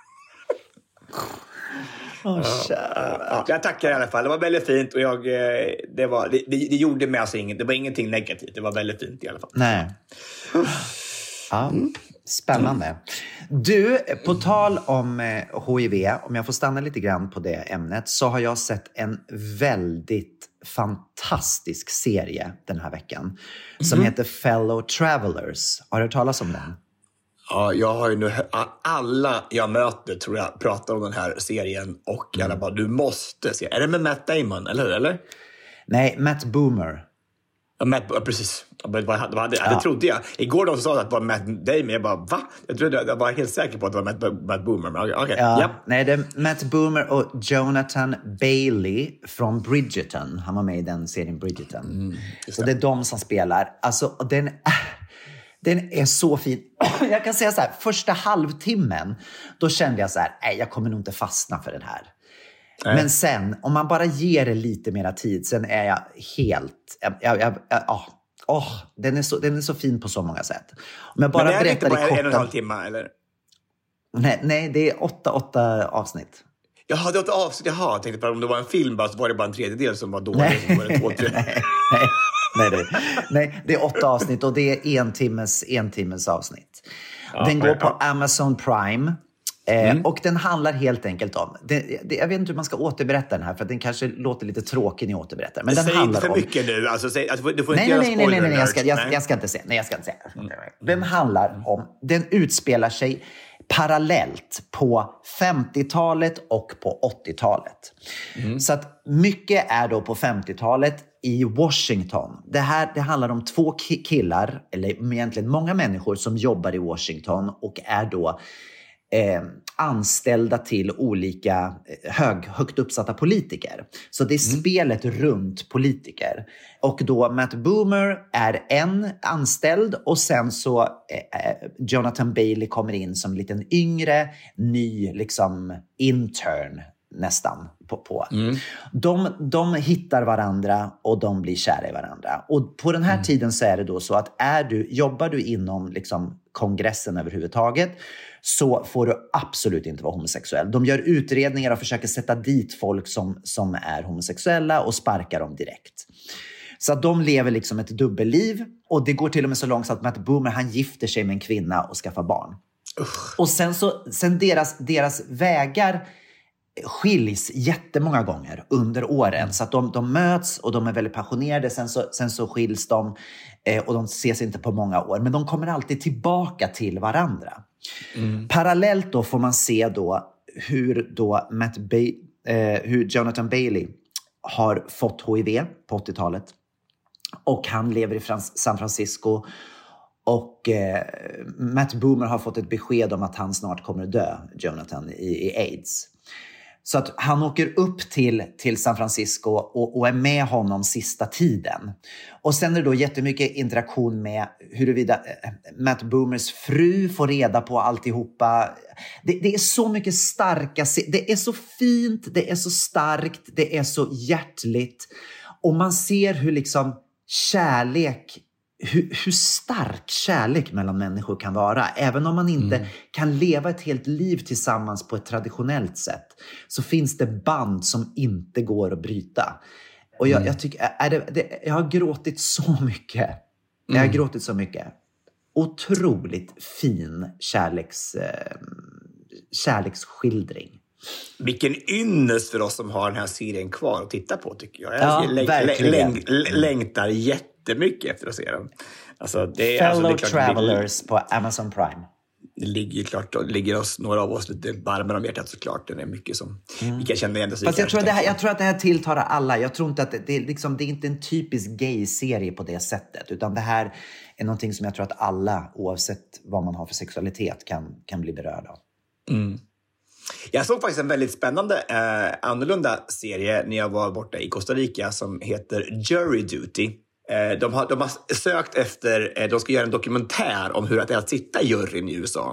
Oh, ja, jag tackar i alla fall. Det var väldigt fint och jag, det, var, det, det gjorde mig alltså inget. Det var ingenting negativt. Det var väldigt fint i alla fall. Nej. Ja, spännande. Du, på tal om H I V, om jag får stanna lite grann på det ämnet, så har jag sett en väldigt fantastisk serie den här veckan som mm. heter Fellow Travelers. Har du hört talas om den? Ja, jag har ju nu, alla jag möter tror jag pratar om den här serien och mm. alla bara, du måste se. Är det med Matt Damon, eller hur? Eller? Nej, Matt Boomer. Ja, Matt, ja, precis. Ja, det, var, det, ja. det trodde jag. Igår de sa att det var Matt Damon. Jag bara, va? Jag, trodde, jag var helt säker på att det var Matt, Matt Boomer. Men okay. ja, yep. Nej, det är Matt Boomer och Jonathan Bailey från Bridgerton. Han var med i den serien Bridgerton. Mm, och det är de som spelar. Alltså, den är... Den är så fin. Jag kan säga så här, första halvtimmen, då kände jag så här, nej, jag kommer nog inte fastna för den här. Nej. Men sen, om man bara ger det lite mera tid, sen är jag helt... Jag, jag, jag, jag, oh, oh, den, är så, den är så fin på så många sätt. Om jag bara Men det är berättar inte bara korta... en och en halv timme, eller? Nej, nej, det är åtta, åtta avsnitt. Jaha, det var ett avsnitt. Jaha, jag tänkte bara om det var en film bara, så var det bara en tredjedel som var dålig. Nej, var det två, tre. nej, nej. Nej det, nej, det är åtta avsnitt och det är en timmes, en timmes avsnitt. Ja, den går på Amazon Prime. Eh, mm. Och den handlar helt enkelt om... Det, det, jag vet inte hur man ska återberätta den här, för att den kanske låter lite tråkig när jag återberättar. Men den säg handlar inte för om... mycket nu. Alltså, säg, alltså, du får nej, inte nej, göra nej, spoiler. nej, nej, jag ska, jag, jag ska inte säga. Nej, jag ska inte säga. Mm. Den handlar om... Den utspelar sig parallellt på femtiotalet och på åttiotalet. Mm. Så att mycket är då på femtiotalet i Washington. Det här det handlar om två killar, eller egentligen många människor som jobbar i Washington och är då eh, anställda till olika hög, högt uppsatta politiker. Så det är mm. spelet runt politiker. Och då Matt Boomer är en anställd och sen så eh, Jonathan Bailey kommer in som en liten yngre, ny liksom intern nästan på. på. Mm. De, de hittar varandra och de blir kära i varandra. Och på den här mm. tiden så är det då så att är du, jobbar du inom liksom kongressen överhuvudtaget så får du absolut inte vara homosexuell. De gör utredningar och försöker sätta dit folk som, som är homosexuella och sparkar dem direkt. Så att de lever liksom ett dubbelliv. Och det går till och med så långt så att Matt Boomer, han gifter sig med en kvinna och skaffar barn. Usch. Och sen, så, sen deras, deras vägar skiljs jättemånga gånger under åren. Så att de, de möts och de är väldigt passionerade. Sen så, sen så skiljs de eh, och de ses inte på många år. Men de kommer alltid tillbaka till varandra. Mm. Parallellt då får man se då hur, då Matt ba- eh, hur Jonathan Bailey har fått H I V på åttiotalet. Och han lever i Frans- San Francisco. Och eh, Matt Boomer har fått ett besked om att han snart kommer att dö, Jonathan, i, i AIDS. Så att han åker upp till, till San Francisco och, och är med honom sista tiden. Och sen är det då jättemycket interaktion med huruvida eh, Matt Boomers fru får reda på alltihopa. Det, det är så mycket starka, det är så fint, det är så starkt, det är så hjärtligt. Och man ser hur liksom kärlek, hur, hur stark kärlek mellan människor kan vara. Även om man inte mm. kan leva ett helt liv tillsammans på ett traditionellt sätt, så finns det band som inte går att bryta. Och jag, mm. jag tycker, är det, det, jag har gråtit så mycket. Mm. Jag har gråtit så mycket. Otroligt fin kärleks, eh, kärleksskildring. Vilken ynnest för oss som har den här serien kvar att titta på, tycker jag. Jag ja, läng- verkligen. läng- längtar jättemycket efter att se den. Alltså, det är, Fellow alltså, det är klart, Travelers det, på Amazon Prime. Det ligger klart, det ligger oss, några av oss lite varmare om hjärtat såklart. Det är mycket som mm. vi kan känna igen. Fast jag tror, det här, jag tror att det här tilltalar alla. Jag tror inte att det, det, är liksom, det är inte en typisk gay-serie på det sättet. Utan det här är någonting som jag tror att alla, oavsett vad man har för sexualitet, kan, kan bli berörda av. Mm. Jag såg faktiskt en väldigt spännande, eh, annorlunda serie när jag var borta i Costa Rica som heter Jury Duty. Eh, de, har, de har sökt efter, eh, de ska göra en dokumentär om hur det är att sitta i juryn i U S A.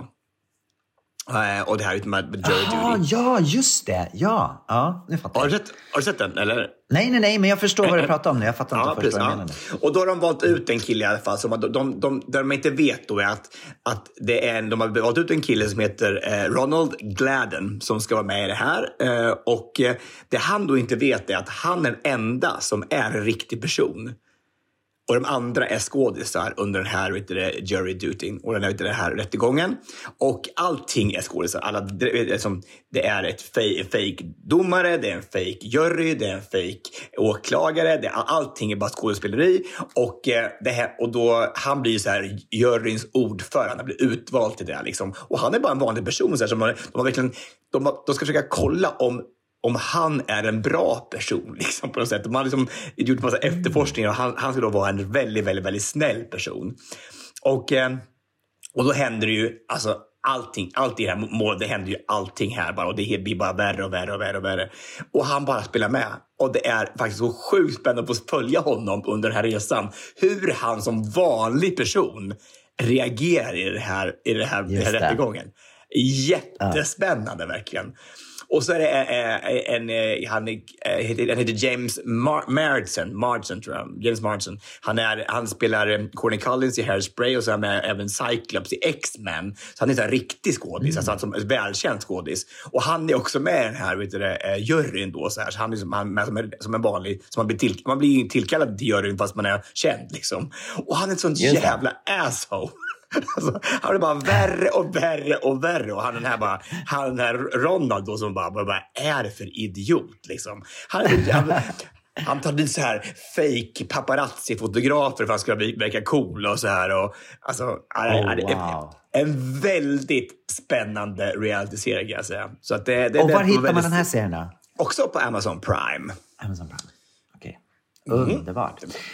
Eh, och det här med Jury Aha, Duty. Ja, just det. Ja, ja nu fattar jag. Har du sett, har du sett den, eller? Nej, nej, nej, men jag förstår vad du pratar om nu. Jag fattar inte ja, först precis, vad du menar. Ja. Och då har de valt ut en kille i alla fall. Som de, de, de, där de inte vet då är att, att det är en, de har valt ut en kille som heter eh, Ronald Gladden som ska vara med i det här. Eh, och eh, det han då inte vet är att han är den enda som är en riktig person. Och de andra är skådisar under den här vet du, jury duty och den här, vet du, den här rättegången. Och allting är skådisar. Alla, det, som, det är ett fake, fake domare, det är en fake jury, det är en fake åklagare. Det är, allting är bara skådespeleri. Och, eh, det här, och då, han blir så här juryns ordförande. Han blir utvald till det. Liksom. Och han är bara en vanlig person. Så här, som de, har verkligen, de, de ska försöka kolla om om han är en bra person liksom, på något sätt. De har liksom gjort en massa efterforskningar och han, han ska då vara en väldigt, väldigt, väldigt snäll person. Och, eh, och då händer det ju, alltså allting, allt i det här målet, det händer ju allting här bara och det blir bara värre och värre och värre och värre. Och han bara spelar med. Och det är faktiskt så sjukt spännande att följa honom under den här resan. Hur han som vanlig person reagerar i det här, i det här, den här rättegången. Jättespännande ja. Verkligen. Och så är det en, en han, han heter James Mar- Marsden, Marsden tror jag. James Marsden. Han, är, han spelar Courtney Collins i Hairspray och så är han även Cyclops i X-Men. Så han är en riktig skådis, mm. alltså en välkänd skådis. Och han är också med i den här vet du, juryn då. Så, här. Så han är som, han, som, en, som en vanlig, som man, blir till, man blir tillkallad till juryn fast man är känd liksom. Och han är ett sånt jävla asshole. Alltså, han är bara värre och värre och värre. Och han den här bara, han den här Ronald då som bara, bara, bara är det för idiot liksom. Han, han, han tar dit så här fake paparazzi-fotografer för att han ska verka cool och så här. Och, alltså, oh, wow. en, en väldigt spännande reality-serie kan jag säga. Så att det, det, och var det, hittar väldigt, man den här serien då? Också på Amazon Prime. Amazon Prime, okej. Okay. Underbart.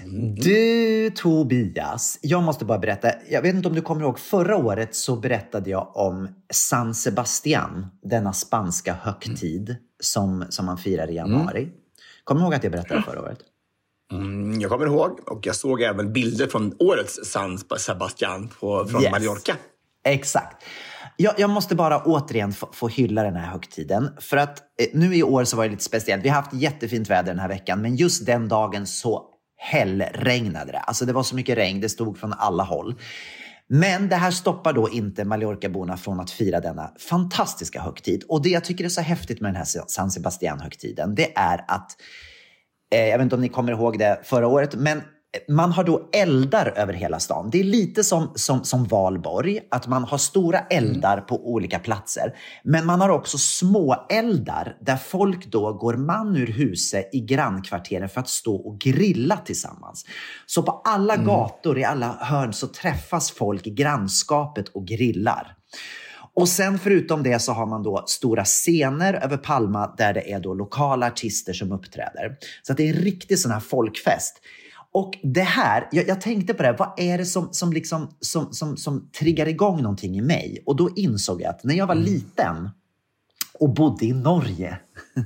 Du, Tobias, jag måste bara berätta. Jag vet inte om du kommer ihåg, förra året så berättade jag om San Sebastián, denna spanska högtid mm. som, som man firar i januari. Mm. Kommer du ihåg att jag berättade förra året? Mm, jag kommer ihåg, och jag såg även bilder från årets San Sebastián på, från yes. Mallorca. Exakt. Jag, jag måste bara återigen få, få hylla den här högtiden. För att eh, nu i år så var det lite speciellt. Vi har haft jättefint väder den här veckan. Men just den dagen så hällregnade det. Alltså det var så mycket regn. Det stod från alla håll. Men det här stoppar då inte Mallorca-borna från att fira denna fantastiska högtid. Och det jag tycker är så häftigt med den här San Sebastián-högtiden, det är att, eh, jag vet inte om ni kommer ihåg det förra året, men man har då eldar över hela stan. Det är lite som, som, som Valborg, att man har stora eldar på olika platser. Men man har också små eldar där folk då går man ur huset i grannkvarteren för att stå och grilla tillsammans. Så på alla mm. gator, i alla hörn så träffas folk i grannskapet och grillar. Och sen förutom det så har man då stora scener över Palma där det är då lokala artister som uppträder. Så att det är en riktig sån här folkfest. Och det här, jag, jag tänkte på det, vad är det som, som, liksom, som, som, som triggar igång någonting i mig? Och då insåg jag att när jag var mm. liten och bodde i Norge.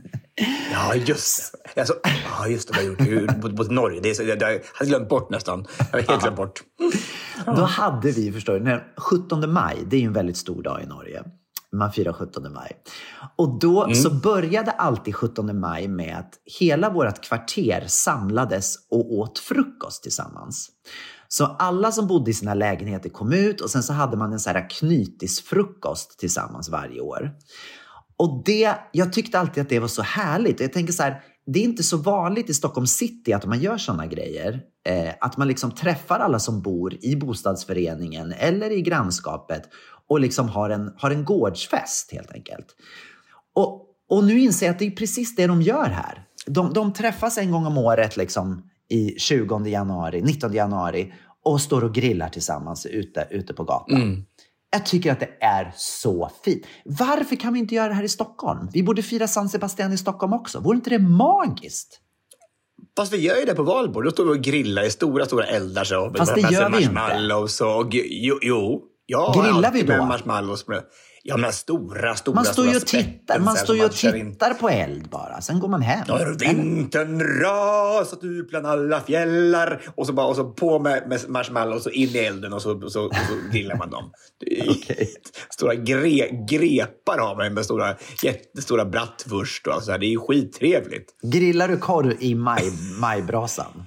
Ja, just det. Alltså, ja, just det. Vad jag gjort. Jag bodde i Norge. Det är så, jag hade glömt bort nästan. Jag har helt glömt bort. Ja. Då hade vi, förstår du, sjuttonde maj, det är ju en väldigt stor dag i Norge. Man firar sjuttonde maj. Och då mm. så började alltid sjuttonde maj med att hela vårt kvarter samlades och åt frukost tillsammans. Så alla som bodde i sina lägenheter kom ut och sen så hade man en så här knytisfrukost tillsammans varje år. Och det, jag tyckte alltid att det var så härligt. Och jag tänker så här, det är inte så vanligt i Stockholm city att man gör sådana grejer. Eh, att man liksom träffar alla som bor i bostadsföreningen eller i grannskapet och liksom har en, har en gårdsfest helt enkelt. Och, och nu inser jag att det är precis det de gör här. De, de träffas en gång om året liksom i tjugonde januari, nittonde januari och står och grillar tillsammans ute, ute på gatan. Mm. Jag tycker att det är så fint. Varför kan vi inte göra det här i Stockholm? Vi borde fira San Sebastián i Stockholm också. Vore inte det magiskt? Fast vi gör ju det på Valborg. Då står vi och grillar i stora, stora eldar. Så. Fast det gör vi inte. Och, jo, jo. Ja, grillar vi då? Med marshmallows. Ja, men stora, stora... Man står ju och stora tittar, man står ju och tittar på eld bara. Sen går man hem. Ja, vintern rasat ut bland alla fjällar. Och så, bara, och så på med, med marshmallows och in i elden och så, så, så, så grillar man dem. Okay. Stora gre, grepar har man med stora, jättestora bratwurst. Och så här. Det är ju skittrevligt. Grillar du korv i maj, majbrasan?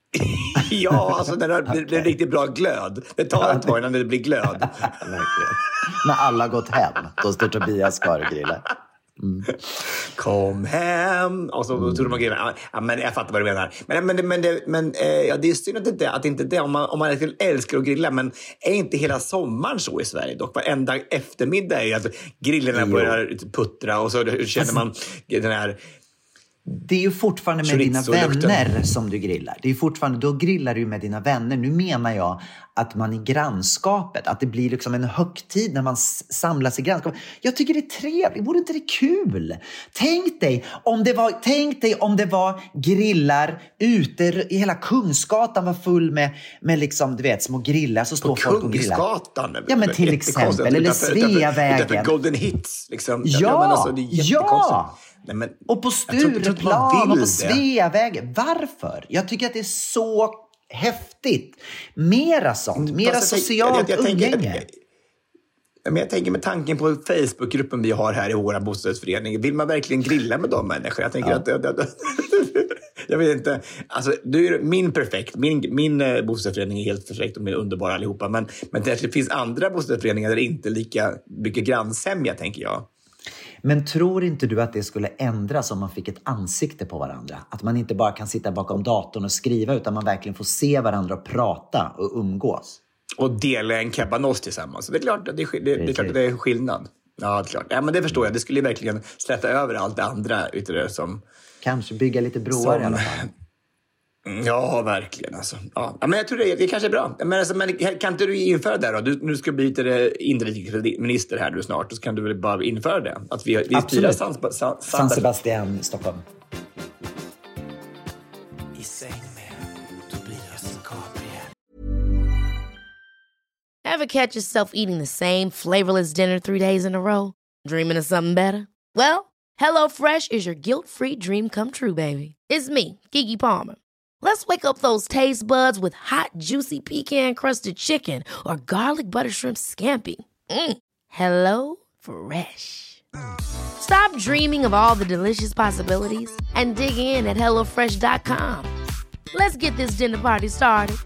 Ja, alltså det är okay. riktigt bra glöd. Det tar ett tag innan det blir glöd. När alla har gått hem, då står Tobias kvar och grillar. Mm. Kom hem. Och så mm. tror man grejer. Ja, men jag fattar vad du menar. Men, men, men, det, men eh, ja, det är synd att inte, att inte det, om man, om man älskar att grilla, men är inte hela sommaren så i Sverige dock? Varenda eftermiddag är att grillerna jo. börjar puttra och så känner man den här... Det är ju fortfarande med dina vänner som du grillar. Det är fortfarande, då grillar du med dina vänner. Nu menar jag att man i grannskapet, att det blir liksom en högtid när man samlas i grannskapet. Jag tycker det är trevligt. Vore inte det kul? Tänk dig om det var, tänk dig om det var grillar ute i hela Kungsgatan var full med, med liksom, du vet, små grillar. Så står folk och grillar. Kungsgatan? Ja, men till exempel. Eller Sveavägen. Utanför Golden Hits. Liksom. Ja, ja, men alltså, det är ja. Nej, men och på Stureplan och på Sveavägen. Varför? Jag tycker att det är så häftigt. Mera sånt. Mera Fast socialt jag, jag, jag umgänge. Tänker, jag, jag, men jag tänker med tanken på Facebook-gruppen vi har här i våra bostadsförening. Vill man verkligen grilla med de människor? Jag tänker ja. att... Jag, jag, jag vet inte. Alltså, du är min perfekt. Min, min bostadsförening är helt perfekt och de är underbara allihopa. Men, men det finns andra bostadsföreningar där det inte är lika mycket grannsämja, tänker jag. Men tror inte du att det skulle ändras om man fick ett ansikte på varandra? Att man inte bara kan sitta bakom datorn och skriva utan man verkligen får se varandra och prata och umgås. Och dela en cabanos tillsammans. Det är klart, det är, det, det är, klart att det är skillnad. Ja, det är klart. Ja, men det förstår jag. Det skulle verkligen släta över allt det andra ytterligare som... Kanske bygga lite broar som, i alla fall. Ja, verkligen. Alltså. Ja, men jag tror det, det kanske är bra. Men, alltså, men kan inte du införa det då? Du, nu ska bli till inrikesminister här nu snart. Så kan du väl bara införa det? Att vi, vi firar San, San, San, San Sebastián, Stockholm. I säng med Tobias. Ever catch yourself eating the same flavorless dinner three days in a row? Dreaming of something better? Well, HelloFresh is your guilt-free dream come true, baby. It's me, Keke Palmer. Let's wake up those taste buds with hot, juicy pecan-crusted chicken or garlic butter shrimp scampi. Mm. Hello Fresh. Stop dreaming of all the delicious possibilities and dig in at hello fresh dot com. Let's get this dinner party started.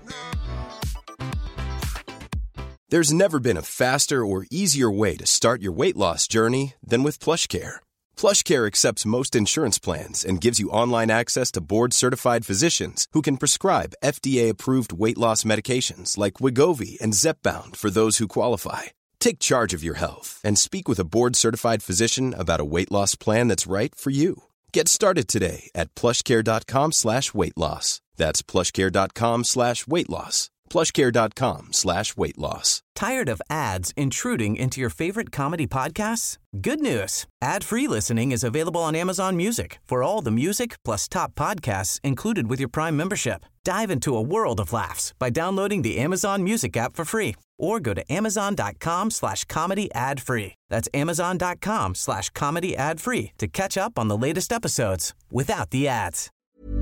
There's never been a faster or easier way to start your weight loss journey than with PlushCare. PlushCare accepts most insurance plans and gives you online access to board-certified physicians who can prescribe F D A-approved weight loss medications like Wegovy and Zepbound for those who qualify. Take charge of your health and speak with a board-certified physician about a weight loss plan that's right for you. Get started today at plushcare.com slash weight loss. That's plushcare.com slash weight loss. plushcare.com slash weight loss. Tired of ads intruding into your favorite comedy podcasts? Good news. Ad-free listening is available on Amazon Music for all the music plus top podcasts included with your Prime membership. Dive into a world of laughs by downloading the Amazon Music app for free or go to amazon.com slash comedy ad free. That's amazon.com slash comedy ad free to catch up on the latest episodes without the ads.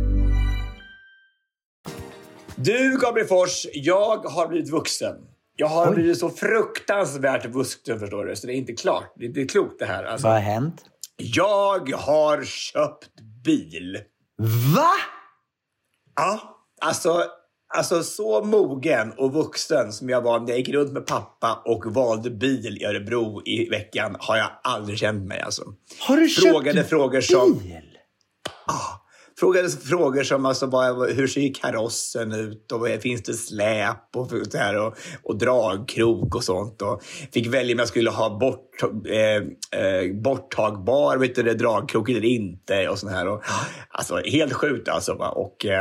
Du, Gabriel Fors, jag har blivit vuxen. Jag har Oj. blivit så fruktansvärt vuxen, förstår du. Så det är inte klart. Det är inte klokt det här. Alltså, vad har hänt? Jag har köpt bil. Va? Ja, alltså, alltså så mogen och vuxen som jag var när jag gick runt med pappa och valde bil i Örebro i veckan har jag aldrig känt mig. Alltså. Har du Frågade köpt frågor bil? Som, ah, Frågade frågor som alltså bara, hur ser karossen ut och finns det släp och, så här, och, och dragkrok och sånt. Och fick välja om jag skulle ha bort, eh, eh, borttagbar vet du, dragkrok eller inte. Och sånt här. Och, alltså, helt sjukt alltså. Va? Och eh,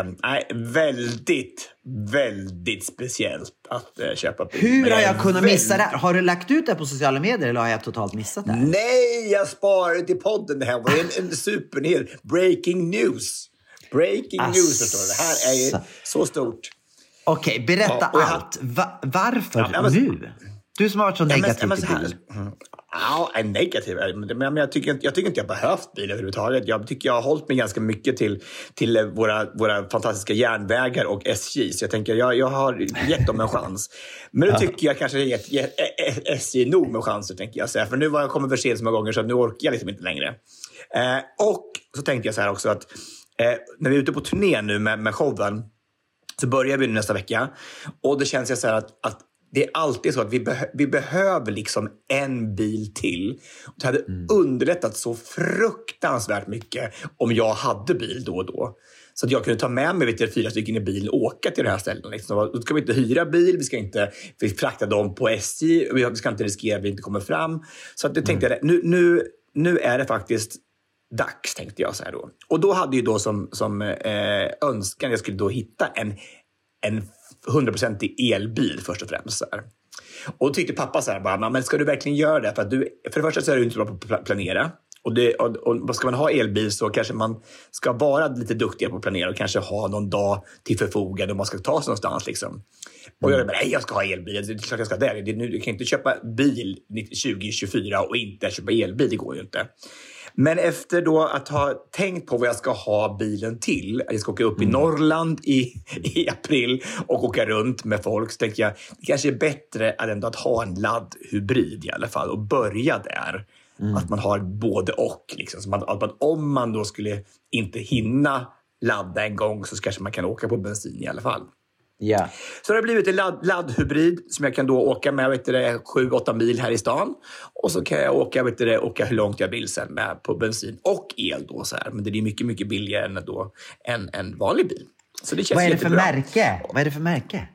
väldigt, väldigt speciellt att eh, köpa bil. Hur har jag kunnat väldigt... missa det här? Har du lagt ut det på sociala medier eller har jag totalt missat det här? Nej, jag sparade till podden. Det här var en, en supernyhet. Breaking news. Breaking Ass... news, förstår du. Det här är ju så stort. Okej, okay, berätta ja, allt. Va- varför ja, men, nu? Du som har varit så negativ ja, men, till bil. Mm. Ja, är negativ. Men, men jag, tycker, jag tycker inte jag behövt bil överhuvudtaget. Jag tycker jag har hållit mig ganska mycket till, till våra, våra fantastiska järnvägar och S J. Så jag tänker, jag, jag har gett dem en chans. Men nu ja. tycker jag kanske gett, gett S J nog med chanser, tänker jag säga. För nu var jag kommit för sent så många gånger så nu orkar jag liksom inte längre. Eh, och så tänkte jag så här också att eh, när vi är ute på turné nu med, med showen så börjar vi nästa vecka. Och det känns jag så här att, att det är alltid så att vi, beh- vi behöver liksom en bil till. Det hade mm. underlättat så fruktansvärt mycket om jag hade bil då och då. Så att jag kunde ta med mig vet du, fyra stycken i bil och åka till det här stället. Liksom. Då ska vi inte hyra bil, vi ska inte vi frakta dem på S J, vi ska inte riskera att vi inte kommer fram. Så att jag tänkte, mm. nu, nu, nu är det faktiskt dags, tänkte jag så här då. Och då hade ju då som, som eh, önskan, jag skulle då hitta en, en hundraprocentig elbil först och främst. Så här. Och då tyckte pappa så här, bara, men ska du verkligen göra det? För, att du, för det första så är du inte bra på att planera. Och, det, och, och ska man ha elbil så kanske man ska vara lite duktig på att planera och kanske ha någon dag till förfogande om man ska ta sig någonstans. Liksom. Och jag bara, nej jag ska ha elbil, det är klart jag ska det. det är nu, du kan inte köpa bil tjugo tjugofyra och inte köpa elbil, det går ju inte. Men efter då att ha tänkt på vad jag ska ha bilen till, att jag ska åka upp mm. i Norrland i, i april och åka runt med folk, så tänkte jag det kanske är bättre att ändå att ha en laddhybrid i alla fall och börja där. Mm. Att man har både och. Liksom. Så man, att man, om man då skulle inte hinna ladda en gång så kanske man kan åka på bensin i alla fall. Yeah. Så det har blivit en ladd, laddhybrid som jag kan då åka med vet du, sju åtta mil här i stan. Och så kan jag åka, vet du, åka hur långt jag vill sen med på bensin och el. Då, så här. Men det är mycket, mycket billigare än då, en, en vanlig bil. Så det känns Vad är det jättebra. för märke? Vad är det för märke?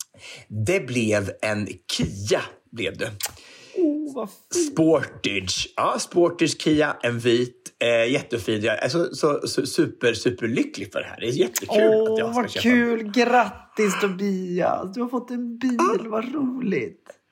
Det blev en Kia. Blev det. Oh, vad fint. Sportage. Ja, Sportage Kia, en vit. Eh, jättefin. Jag är så, så, så super, super lycklig för det här. Det är jättekul oh, att jag ska vad köpa kul. Grattis Tobias. Du har fått en bil. Ah. Vad roligt.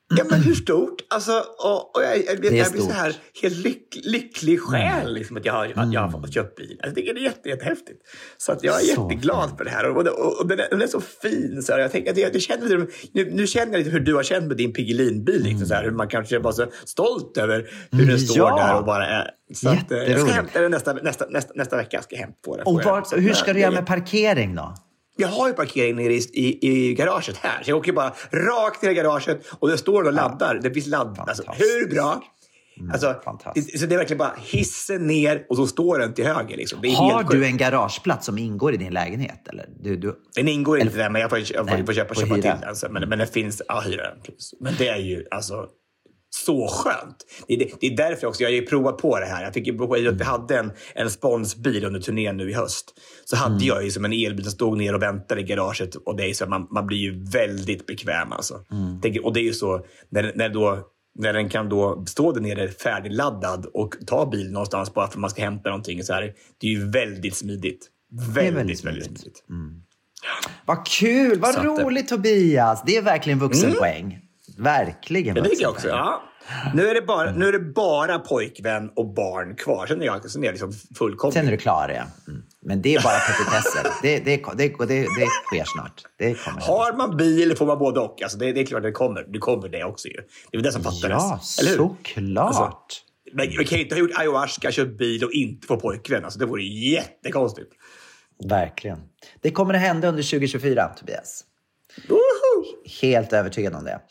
Ja, men hur stort? Alltså, och, och jag, jag, jag, jag blir så här helt lyck, lycklig själ liksom, att jag har, att jag har fått köpt bil. Jag tycker det är jätte, jättehäftigt. Så att jag är så jätteglad fin. för det här. Och, och, och den, är, den är så fin. Så här. Jag tänker att jag, jag känner, nu, nu känner jag lite hur du har känt med din Piggelin-bil. Liksom, mm. så här, hur man kanske var så stolt över hur den står ja. där och bara är. Så att, jag ska hämta den nästa, nästa, nästa, nästa vecka. Ska jag hämta på det. Och var, hur ska du göra med parkering då? Jag har ju parkering nere i, i, i garaget här. Så jag åker bara rakt ner i garaget och det står och laddar. Det finns ladd. Alltså, hur bra? Mm, alltså, det, så det är verkligen bara hissen ner och så står den till höger. Liksom. Det är har helt du en garageplats som ingår i din lägenhet? Eller? Du, du... Den ingår inte där, men jag får, jag får, nej, får köpa, köpa till den. Alltså. Men, men det finns, ja, hyra den. Men det är ju, alltså... så skönt. Det är, det är därför också jag har ju provat på det här. Jag fick ju prova i att vi hade en, en sponsbil under turnén nu i höst. Så hade mm. jag ju som en elbil som stod ner och väntade i garaget. Och det är så man, man blir ju väldigt bekväm alltså. Mm. Tänk, och det är ju så när, när, då, när den kan då stå där nere färdigladdad och ta bil någonstans bara för att man ska hämta någonting så här. Det är ju väldigt smidigt. Väldigt, väldigt, väldigt smidigt. Väldigt smidigt. Mm. Vad kul, vad så roligt att, Tobias. Det är verkligen vuxenpoäng. Mm. Verkligen. Det tycker jag också, ja. Nu är det bara, nu är det bara pojkvän och barn kvar. Sen är jag, sen är jag liksom fullkomlig. Sen är du klar, ja. Mm. Men det är bara petitesser. det, det, det, det, det sker snart. Det kommer har man bil får man både och. Alltså det, det är klart det kommer. Det kommer det också ju. Det är väl det som fattades. Ja, såklart. Alltså, men vi kan ju inte ha gjort ayahuasca, köpt bil och inte få pojkvän. Alltså det vore jättekonstigt. Verkligen. Det kommer att hända under tjugo tjugofyra, Tobias. Woho! Helt övertygad om det.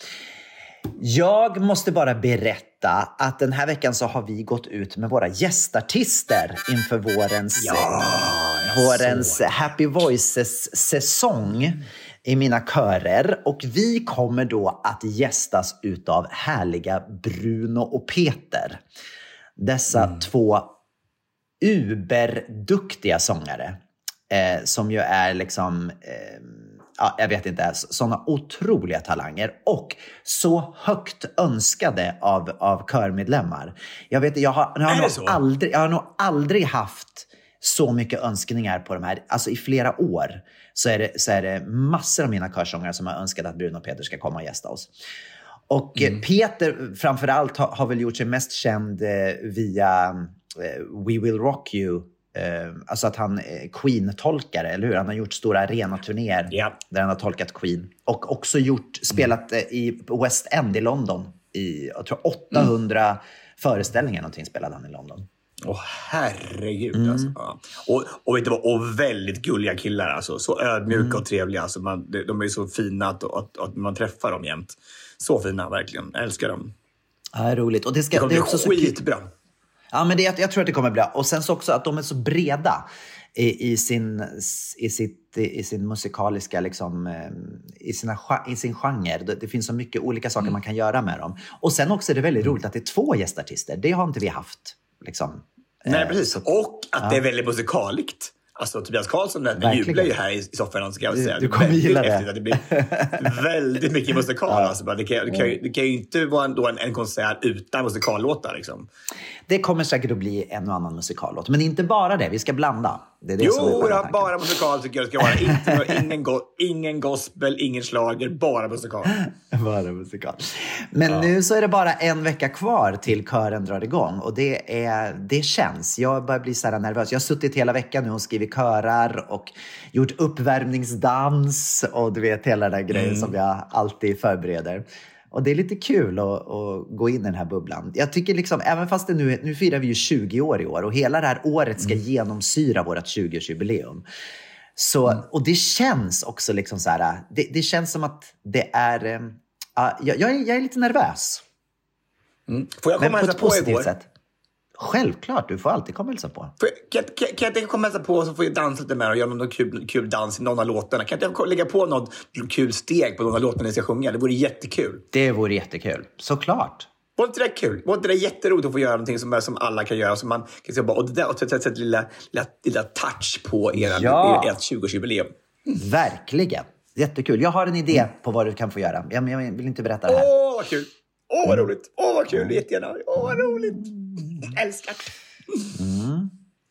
Jag måste bara berätta att den här veckan så har vi gått ut med våra gästartister inför vårens, ja, vårens Happy Voices-säsong i mina körer. Och vi kommer då att gästas utav härliga Bruno och Peter. Dessa mm. två uberduktiga sångare eh, som ju är liksom... Eh, Ja, jag vet inte, sådana otroliga talanger och så högt önskade av, av körmedlemmar. Jag vet, jag har, jag har, nog, aldrig, jag har nog aldrig haft så mycket önskningar på de här. Alltså i flera år så är det, så är det massor av mina körsångare som har önskat att Bruno och Peter ska komma och gästa oss. Och mm. Peter framförallt har, har väl gjort sig mest känd eh, via eh, We Will Rock You. Uh, alltså att han är Queen-tolkare, eller hur? Han har gjort stora arenaturnéer yeah. där han har tolkat Queen. Och också gjort, spelat uh, i West End i London. I, jag tror, åttahundra mm. föreställningar någonting spelade han i London. Åh, oh, herregud mm. alltså. Ja. Och, och, vet du vad, och väldigt gulliga killar alltså. Så ödmjuka mm. och trevliga alltså. Man, de, de är så fina att, att, att man träffar dem jämt. Så fina, verkligen. Jag älskar dem. Ja, roligt. Och det, ska, det, det är också skitbra. Så... Ja, men det, jag tror att det kommer bli bra. Och sen så också att de är så breda i, i, sin, i, sitt, i sin musikaliska, liksom, i, sina, i sin genre. Det, det finns så mycket olika saker mm. man kan göra med dem. Och sen också är det väldigt roligt att det är två gästartister. Det har inte vi haft. Liksom. Nej, precis. Så, och att ja. det är väldigt musikaligt. Alltså Tobias Karlsson den jublar ju här i soffan, ska jag säga. Du, du kommer gilla det. Det blir väldigt mycket musikal. Ja. Alltså. Det, kan, det, kan, det kan ju inte vara en, en, en konsert utan musikallåtar. Liksom. Det kommer säkert att bli en och annan musikallåt. Men inte bara det, vi ska blanda. Det är det jo, som är ja, bara musikal tycker jag det ska vara. Inte, ingen, go, ingen gospel, ingen slager, bara musikal. Bara musikal. Men ja. nu så är det bara en vecka kvar till kören drar igång. Och det, är, det känns. Jag börjar bli så här nervös. Jag har suttit hela veckan nu och skrivit körar och gjort uppvärmningsdans. Och du vet hela den där grejen mm. som jag alltid förbereder. Och det är lite kul att, att gå in i den här bubblan. Jag tycker liksom, även fast det nu, nu firar vi ju tjugo år i år. Och hela det här året ska mm. genomsyra vårt tjugo-årsjubileum. Så, mm. Och det känns också liksom så här, det, det känns som att det är, äh, jag, jag, är jag är lite nervös. Mm. Får jag komma och hälsa på igår? Sätt. Självklart, du får alltid komma och hälsa på. För, kan, kan, kan jag inte komma och hälsa på så får jag dansa lite med och göra någon kul, kul dans i någon av låtarna? Kan jag inte lägga på något kul steg på någon av låtarna jag ska sjunga? Det vore jättekul. Det vore jättekul, såklart. Var inte det kul? Var inte det jätteroligt att få göra någonting som, som alla kan göra? Som man kan säga bara, och det där, och sätta ett lilla, lilla, lilla touch på era, ja. ert tjugo-årsjubileum. Mm. Verkligen. Jättekul. Jag har en idé mm. på vad du kan få göra. Jag, jag vill inte berätta det här. Åh, vad kul. Åh, vad roligt. Åh, vad kul. Jättegärna. Åh, vad roligt. Älskar. Mm.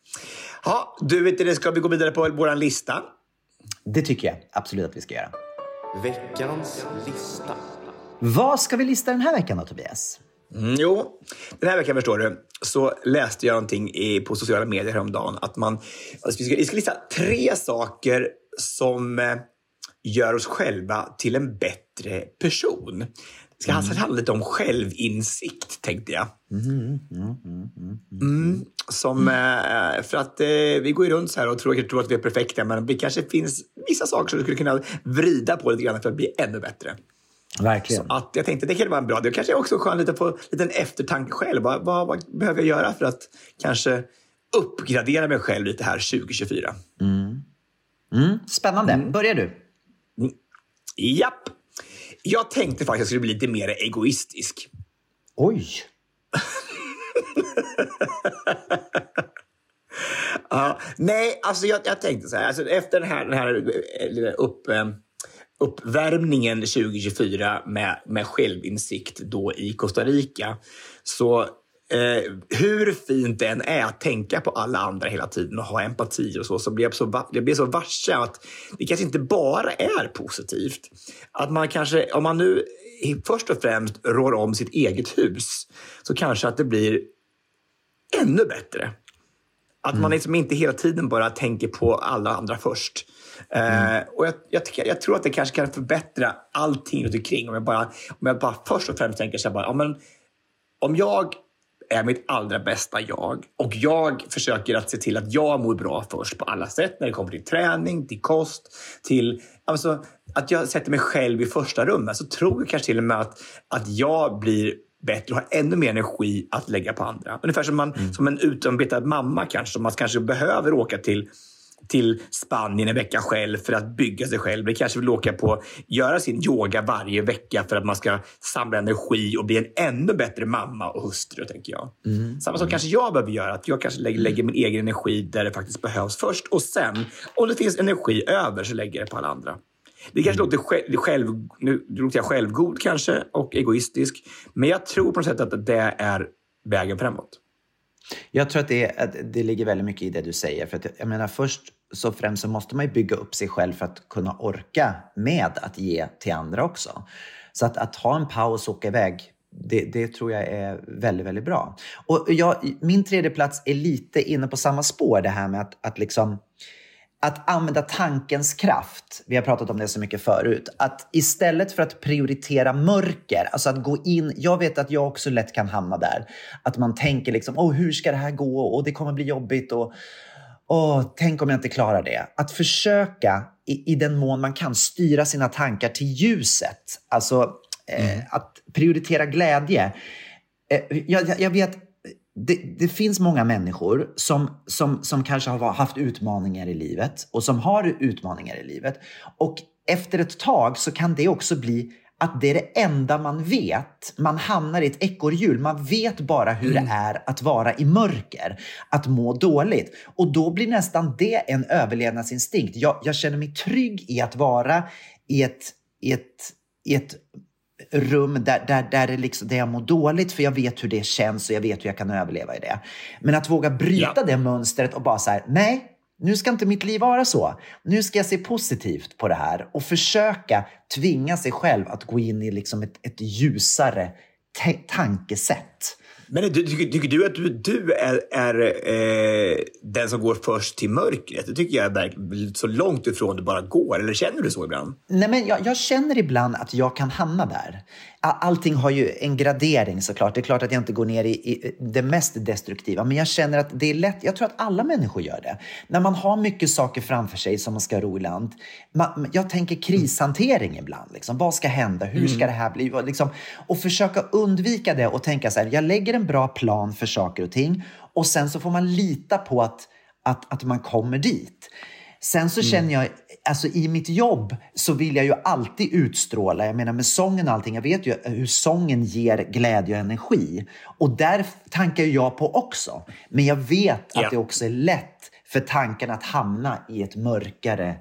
Ja, du vet det, ska vi gå vidare på vår lista? Det tycker jag absolut att vi ska göra. Veckans lista. Vad ska vi lista den här veckan då, Tobias? Mm, jo, den här veckan förstår du, så läste jag någonting i, på sociala medier häromdagen. Att man, alltså vi, ska, vi ska lista tre saker som eh, gör oss själva till en bättre person. Det ska mm. handla lite om självinsikt, tänkte jag. Mm, mm, mm, mm, mm. Som, eh, för att eh, vi går ju runt så här och tror, tror att vi är perfekta, men det kanske finns vissa saker som du skulle kunna vrida på lite grann för att bli ännu bättre. Verkligen. Så att jag tänkte det kan vara bra. Det kanske är också skönt lite på lite eftertanke själv. Vad, vad, vad behöver jag göra för att kanske uppgradera mig själv lite här tjugo tjugofyra? Mm. Mm. Spännande. Mm. Börjar du? Mm. Japp. Jag tänkte faktiskt att jag skulle bli lite mer egoistisk. Oj. uh, nej, alltså jag, jag tänkte så här. Alltså efter den här, den här upp... uppvärmningen tjugo tjugofyra med, med självinsikt då i Costa Rica, så eh, hur fint det än är att tänka på alla andra hela tiden och ha empati och så, så blir jag så, jag blir så varse att det kanske inte bara är positivt. Att man kanske, om man nu först och främst rår om sitt eget hus, så kanske att det blir ännu bättre. Att mm. man liksom inte hela tiden bara tänker på alla andra först. Mm. Uh, och jag, jag, jag tror att det kanske kan förbättra allting runt omkring. Om jag bara, om jag bara först och främst tänker så här bara, ja, men, om jag är mitt allra bästa jag och jag försöker att se till att jag mår bra först på alla sätt när det kommer till träning, till kost, till alltså, att jag sätter mig själv i första rummet, så tror jag kanske till och med att, att jag blir bättre och har ännu mer energi att lägga på andra. Ungefär som, man, mm. som en utarbetad mamma kanske, som man kanske behöver åka till till Spanien en vecka själv för att bygga sig själv. Det kanske vill åka på, göra sin yoga varje vecka för att man ska samla energi och bli en ännu bättre mamma och hustru, tänker jag. Mm. Samma sak kanske jag behöver göra, att jag kanske lägger, lägger min egen energi där det faktiskt behövs först, och sen, om det finns energi över, så lägger jag det på alla andra. Det kanske mm. låter själv, själv, nu låter jag självgod kanske och egoistisk, men jag tror på något sätt att det är vägen framåt. Jag tror att det, att det ligger väldigt mycket i det du säger. För att jag menar, först så främst så måste man ju bygga upp sig själv för att kunna orka med att ge till andra också. Så att, att ha en paus och åka iväg, det, det tror jag är väldigt, väldigt bra. Och jag, min tredje plats är lite inne på samma spår, det här med att, att liksom... Att använda tankens kraft. Vi har pratat om det så mycket förut. Att istället för att prioritera mörker. Alltså att gå in. Jag vet att jag också lätt kan hamna där. Att man tänker liksom. Åh, hur ska det här gå? Och det kommer bli jobbigt. Och åh, tänk om jag inte klarar det. Att försöka i, i den mån man kan styra sina tankar till ljuset. Alltså mm. eh, att prioritera glädje. Eh, jag, jag vet... Det, det finns många människor som, som, som kanske har haft utmaningar i livet och som har utmaningar i livet. Och efter ett tag så kan det också bli att det är det enda man vet. Man hamnar i ett ekorrhjul. Man vet bara hur mm. det är att vara i mörker. Att må dåligt. Och då blir nästan det en överlevnadsinstinkt. Jag, jag känner mig trygg i att vara i ett... I ett, i ett rum där, där, där, det liksom, där jag mår dåligt, för jag vet hur det känns och jag vet hur jag kan överleva i det. Men att våga bryta ja. det mönstret och bara så här, nej, nu ska inte mitt liv vara så. Nu ska jag se positivt på det här och försöka tvinga sig själv att gå in i liksom ett, ett ljusare te- tankesätt. Men du, tycker, tycker du att du, du är, är eh, den som går först till mörkret? Det tycker jag är så långt ifrån det bara går. Eller känner du så ibland? Nej, men jag, jag känner ibland att jag kan hamna där. Allting har ju en gradering såklart. Det är klart att jag inte går ner i, i det mest destruktiva. Men jag känner att det är lätt. Jag tror att alla människor gör det. När man har mycket saker framför sig som man ska ro i land. Man, jag tänker krishantering mm. ibland. Liksom. Vad ska hända? Hur ska mm. det här bli? Liksom, och försöka undvika det och tänka så här. Jag lägger en bra plan för saker och ting. Och sen så får man lita på att, att, att man kommer dit. Sen så mm. känner jag, alltså i mitt jobb så vill jag ju alltid utstråla. Jag menar med sången och allting. Jag vet ju hur sången ger glädje och energi. Och där tankar jag på också. Men jag vet ja. att det också är lätt för tanken att hamna i ett mörkare,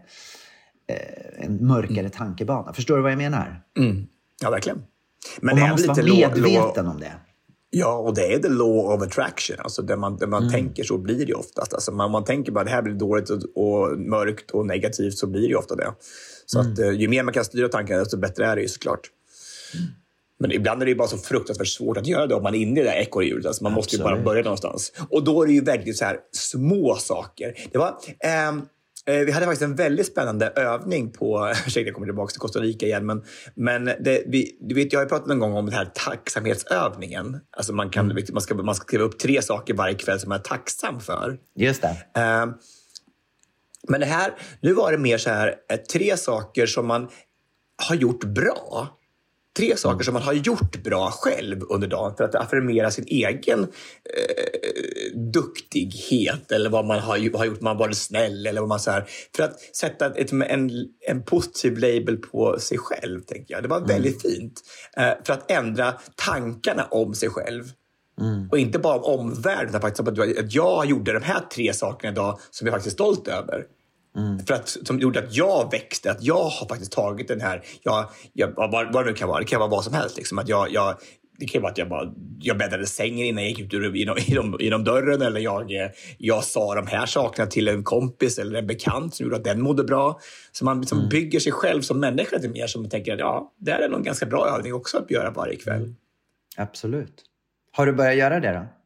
eh, en mörkare mm. tankebana. Förstår du vad jag menar? Mm. Ja, verkligen. Men och det man är måste lite vara medveten lå- om det. Ja, och det är the law of attraction. Alltså där man, där man mm. tänker så blir det oftast. Alltså man, man tänker bara det här blir dåligt och, och mörkt och negativt, så blir det ju ofta det. Så mm. att ju mer man kan styra tankarna, desto bättre är det ju såklart. Men ibland är det ju bara så fruktansvärt svårt att göra det om man är inne i det där ekorrhjulet. Alltså man Absolut. måste ju bara börja någonstans. Och då är det ju väldigt så här små saker. Det var... Ehm, Vi hade faktiskt en väldigt spännande övning på... Ursäkta, jag kommer tillbaka till Costa Rica igen. Men, men det, vi, du vet, jag har pratat en gång om den här tacksamhetsövningen. Alltså man, kan, mm. man, ska, man ska skriva upp tre saker varje kväll som man är tacksam för. Just det. Uh, men det här... Nu var det mer så här... Tre saker som man har gjort bra. Tre saker mm. som man har gjort bra själv under dagen för att affirmera sin egen eh, duktighet eller vad man har, har gjort, man varit snäll eller vad man så här, för att sätta ett, en, en positiv label på sig själv, tänker jag. Det var mm. väldigt fint eh, för att ändra tankarna om sig själv. Mm. Och inte bara om omvärlden, utan faktiskt att jag gjorde de här tre sakerna idag som jag faktiskt är stolt över. Mm. För att, som gjorde att jag växte, att jag har faktiskt tagit den här, jag, jag, vad, vad det nu kan vara, det kan vara vad som helst liksom, att jag, jag, det kan vara att jag bara jag bäddade sängen innan jag gick ut ur, genom, genom, genom dörren, eller jag, jag sa de här sakerna till en kompis eller en bekant som gjorde att den mådde bra. Så man liksom mm. bygger sig själv som människa lite mer, som man tänker att ja, det är nog en ganska bra övning också att göra varje kväll. Mm. Absolut. Har du börjat göra det då?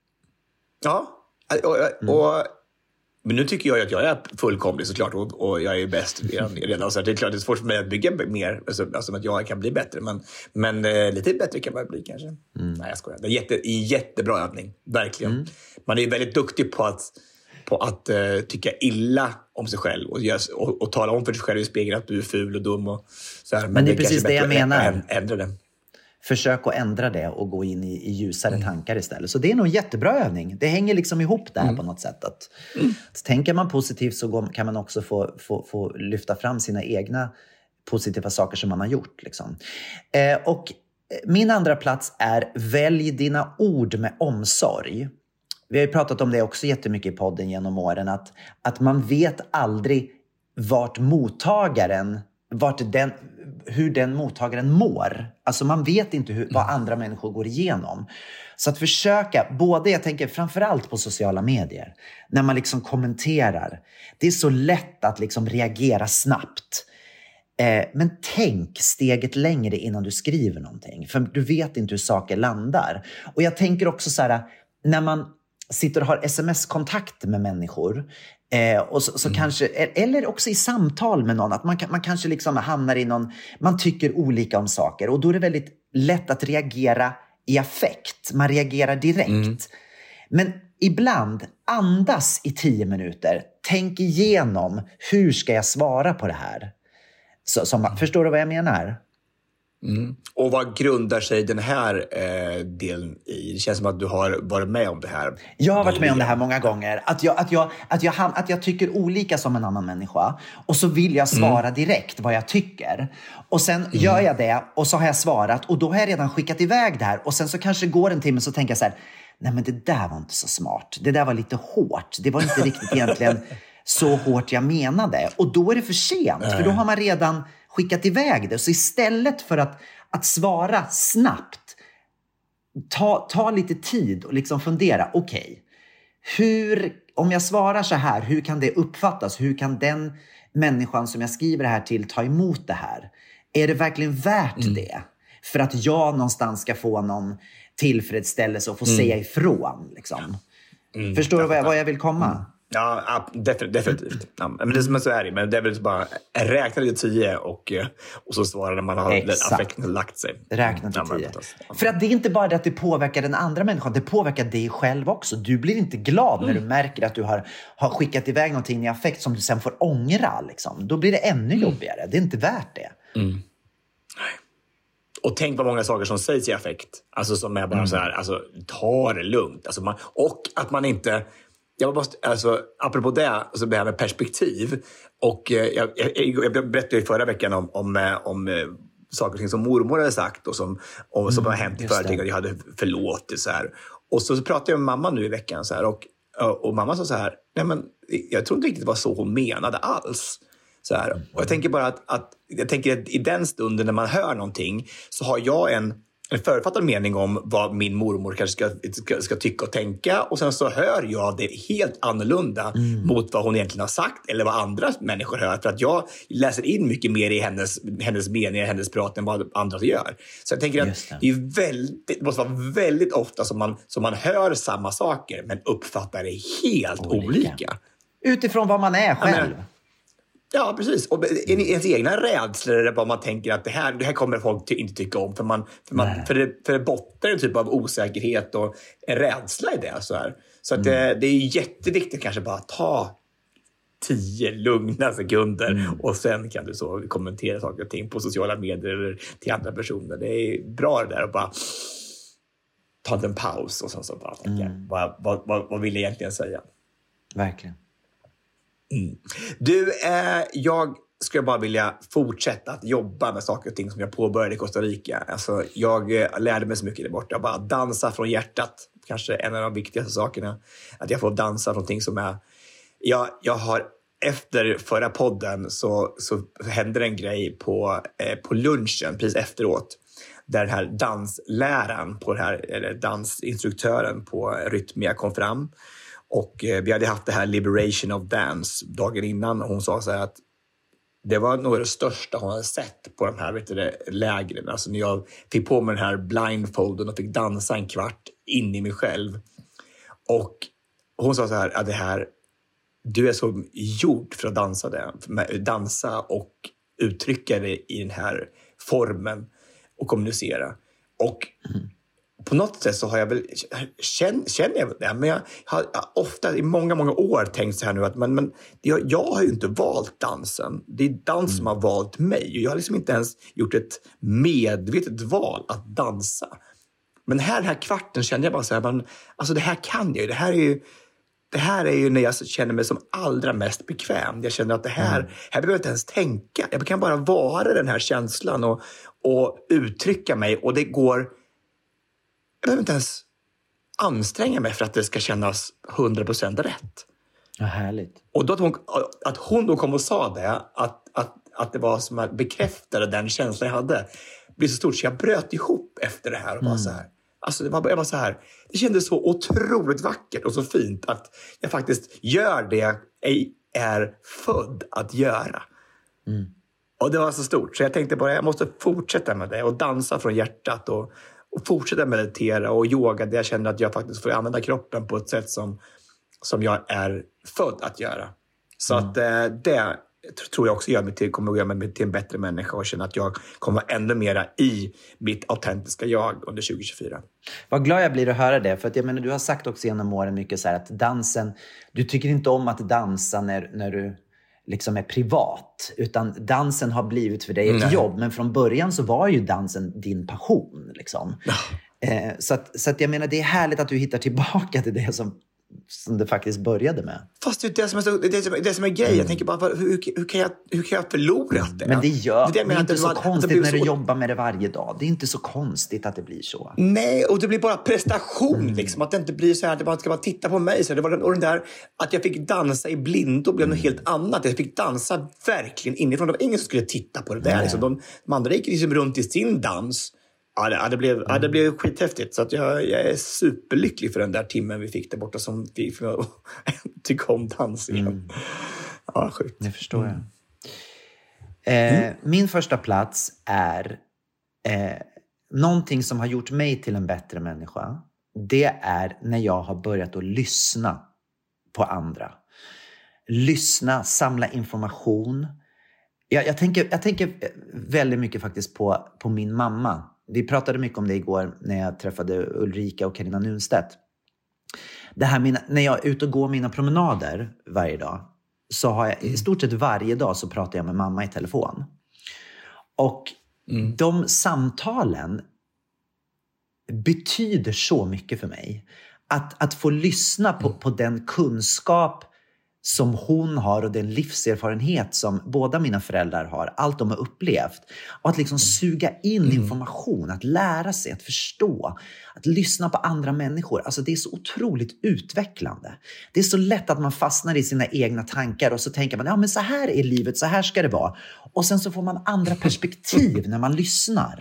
Ja, och, och, och men nu tycker jag att jag är fullkomlig såklart, och, och jag är bäst redan. Så det är klart det är svårt för mig att bygga mer, alltså, alltså att jag kan bli bättre. Men, men eh, lite bättre kan man bli kanske. Mm. Nej, jag skojar. Det är jätte, jättebra övning, verkligen. Mm. Man är ju väldigt duktig på att, på att uh, tycka illa om sig själv. Och, görs, och, och tala om för sig själv i spegeln att du är ful och dum. Och så här. Men, men det är precis det jag menar. Ändra det. Försök att ändra det och gå in i, i ljusare mm. tankar istället. Så det är nog en jättebra övning. Det hänger liksom ihop där mm. på något sätt. Att, mm. att tänker man positivt så går, kan man också få, få, få lyfta fram sina egna positiva saker som man har gjort. Liksom. Eh, och min andra plats är välj dina ord med omsorg. Vi har ju pratat om det också jättemycket i podden genom åren. Att, att man vet aldrig vart mottagaren, vart den... hur den mottagaren mår. Alltså man vet inte hur, vad andra människor går igenom. Så att försöka, både jag tänker framförallt på sociala medier, när man liksom kommenterar. Det är så lätt att liksom reagera snabbt. Eh, men tänk steget längre innan du skriver någonting. För du vet inte hur saker landar. Och jag tänker också så här, när man sitter och har sms-kontakt med människor. Eh, och så, så mm. kanske, eller också i samtal med någon, att man, man kanske liksom hamnar i någon, man tycker olika om saker, och då är det väldigt lätt att reagera i affekt, man reagerar direkt. Mm. Men ibland andas i tio minuter, tänk igenom, hur ska jag svara på det här? Så, som, förstår du vad jag menar? Mm. Och vad grundar sig den här eh, delen i? Det känns som att du har varit med om det här. Jag har varit med om det här många gånger. Att jag, att jag, att jag, att jag tycker olika som en annan människa. Och så vill jag svara mm. direkt vad jag tycker. Och sen mm. gör jag det, och så har jag svarat. Och då har jag redan skickat iväg det här. Och sen så kanske går en timme, så tänker jag så här: nej, men det där var inte så smart. Det där var lite hårt. Det var inte riktigt egentligen så hårt jag menade. Och då är det för sent. För då har man redan skickat iväg det. Så istället för att, att svara snabbt, ta, ta lite tid och liksom fundera. Okej, okay, hur, om jag svarar så här, hur kan det uppfattas? Hur kan den människan som jag skriver det här till ta emot det här? Är det verkligen värt mm. det? För att jag någonstans ska få någon tillfredsställelse och få mm. säga ifrån. Liksom. Mm. Förstår du vad jag, vad jag vill komma? Mm. Ja, definitivt. Ja, men det som så är det, men det är väl bara räkna till tio och, och så svara när man har Exakt. affekten lagt sig. Räkna till tio. Ja. För att det är inte bara det att det påverkar den andra människan, det påverkar dig själv också. Du blir inte glad mm. när du märker att du har, har skickat iväg någonting i affekt som du sen får ångra. Liksom. Då blir det ännu mm. jobbigare. Det är inte värt det. Mm. Och tänk på många saker som sägs i affekt. Alltså som är bara mm. så här, alltså ta det lugnt. Alltså man, och att man inte... Jag måste, alltså, apropå det, alltså det här med perspektiv. Och eh, jag, jag, jag berättade ju förra veckan om, om, om, om saker och ting som mormor hade sagt och som, och, som mm, har hänt i förtid, och jag hade förlåtit så här. Och så, så pratade jag med mamma nu i veckan så här, och, och mamma sa så här: nej men jag tror inte riktigt det var så hon menade alls. Så här. Och jag tänker bara att, att, jag tänker att i den stunden när man hör någonting så har jag en en förutfattad mening om vad min mormor kanske ska, ska, ska tycka och tänka. Och sen så hör jag det helt annorlunda mm. mot vad hon egentligen har sagt eller vad andra människor hör. För att jag läser in mycket mer i hennes, hennes meningar, hennes prat än vad andra gör. Så jag tänker att det. Det, är väldigt, det måste vara väldigt ofta som man, som man hör samma saker men uppfattar det helt olika. olika. Utifrån vad man är själv. Men, ja, precis. Och ens egna rädslor är det bara man tänker att det här, det här kommer folk ty- inte tycka om. För, man, för, man, för, det, för det bottnar en typ av osäkerhet och en rädsla i det. Så, här. så att mm. det, det är jätteviktigt kanske bara att ta tio lugna sekunder mm. och sen kan du så kommentera saker och ting på sociala medier eller till andra personer. Det är bra det där att bara ta en paus och sen så bara tänka, mm. vad, vad, vad, vad vill jag egentligen säga? Verkligen. Mm. Du, eh, jag skulle bara vilja fortsätta att jobba med saker och ting som jag påbörjade i Costa Rica. Alltså, jag eh, lärde mig så mycket där borta. Bara dansa från hjärtat. Kanske en av de viktigaste sakerna. Att jag får dansa från någonting som är... Jag, jag har... Efter förra podden så, så hände en grej på, eh, på lunchen precis efteråt. Där den här dansläraren, på det här, eller dansinstruktören på Rytmia kom fram. Och eh, vi hade haft det här Liberation of Dance dagen innan. Och hon sa så här att det var nog det största hon hade sett på de här vet du, lägren. Alltså när jag fick på mig den här blindfolden och fick dansa en kvart in i mig själv. Och hon sa så här att det här, du är så gjord för att dansa det. För dansa och uttrycka det i den här formen och kommunicera. Och... Mm. På något sätt så har jag väl, känner, känner jag det, men jag har ofta i många, många år tänkt så här nu att men, men jag, jag har ju inte valt dansen. Det är dans som har valt mig. Och jag har liksom inte ens gjort ett medvetet val att dansa. Men här, den här kvarten kände jag bara så här, men, alltså det här kan jag ju. Det här är ju, det här är ju när jag känner mig som allra mest bekväm. Jag känner att det här, mm. här behöver jag inte ens tänka. Jag kan bara vara den här känslan och, och uttrycka mig. Och det går... Jag behöver inte ens anstränga mig för att det ska kännas hundra procent rätt. Ja, härligt. Och då att hon, att hon då kom och sa det, att, att, att det var som att bekräfta den känslan jag hade, blev så stort så jag bröt ihop efter det här och mm. var så här. Alltså det var, jag var så här. Det kändes så otroligt vackert och så fint att jag faktiskt gör det jag är född att göra. Mm. Och det var så stort. Så jag tänkte bara, jag måste fortsätta med det och dansa från hjärtat och Och fortsätta meditera och yoga där jag känner att jag faktiskt får använda kroppen på ett sätt som, som jag är född att göra. Så mm. att eh, det tror jag också gör mig till, kommer att göra mig till en bättre människa och känna att jag kommer vara ännu mera i mitt autentiska jag under tjugo tjugofyra. Vad glad jag blir att höra det. För att jag menar, du har sagt också genom åren mycket så här att dansen, du tycker inte om att dansa när, när du liksom är privat, utan dansen har blivit för dig ett Nej. jobb, men från början så var ju dansen din passion liksom. eh, så, att, så att jag menar, det är härligt att du hittar tillbaka till det som, som det faktiskt började med. Fast det är det som är, så, det är, som, det som är grejen. Mm. Jag tänker bara, hur, hur, kan jag, hur kan jag förlora det? Men det gör det, det, det är inte så var, konstigt när så... du jobbar med det varje dag. Det är inte så konstigt att det blir så. Nej, och det blir bara prestation mm. liksom. Att det inte blir så här att man ska bara titta på mig. Så det var den, och den där att jag fick dansa i blindo blev mm. något helt annat. Jag fick dansa verkligen inifrån. Det var ingen som skulle titta på det där. Liksom. De, de andra gick liksom runt i sin dans. Ja, det, det, blev, mm. ja, det blev skithäftigt. Så att jag, jag är superlycklig för den där timmen vi fick där borta som vi tycker om dans igen. Mm. Ja, sjukt. Det förstår jag. Eh, mm. Min första plats är eh, någonting som har gjort mig till en bättre människa. Det är när jag har börjat att lyssna på andra. Lyssna, samla information. Jag, jag, tänker, jag tänker väldigt mycket faktiskt på, på min mamma. Vi pratade mycket om det igår när jag träffade Ulrika och Carina Nunstedt. Det här mina, när jag är ute och går mina promenader varje dag, så har jag i stort sett varje dag så pratar jag med mamma i telefon. Och mm. de samtalen betyder så mycket för mig. Att, att få lyssna på, på den kunskap som hon har och den livserfarenhet som båda mina föräldrar har, allt de har upplevt, och att liksom suga in mm. information, att lära sig, att förstå, att lyssna på andra människor. Alltså det är så otroligt utvecklande. Det är så lätt att man fastnar i sina egna tankar och så tänker man, ja men så här är livet, så här ska det vara. Och sen så får man andra perspektiv när man lyssnar.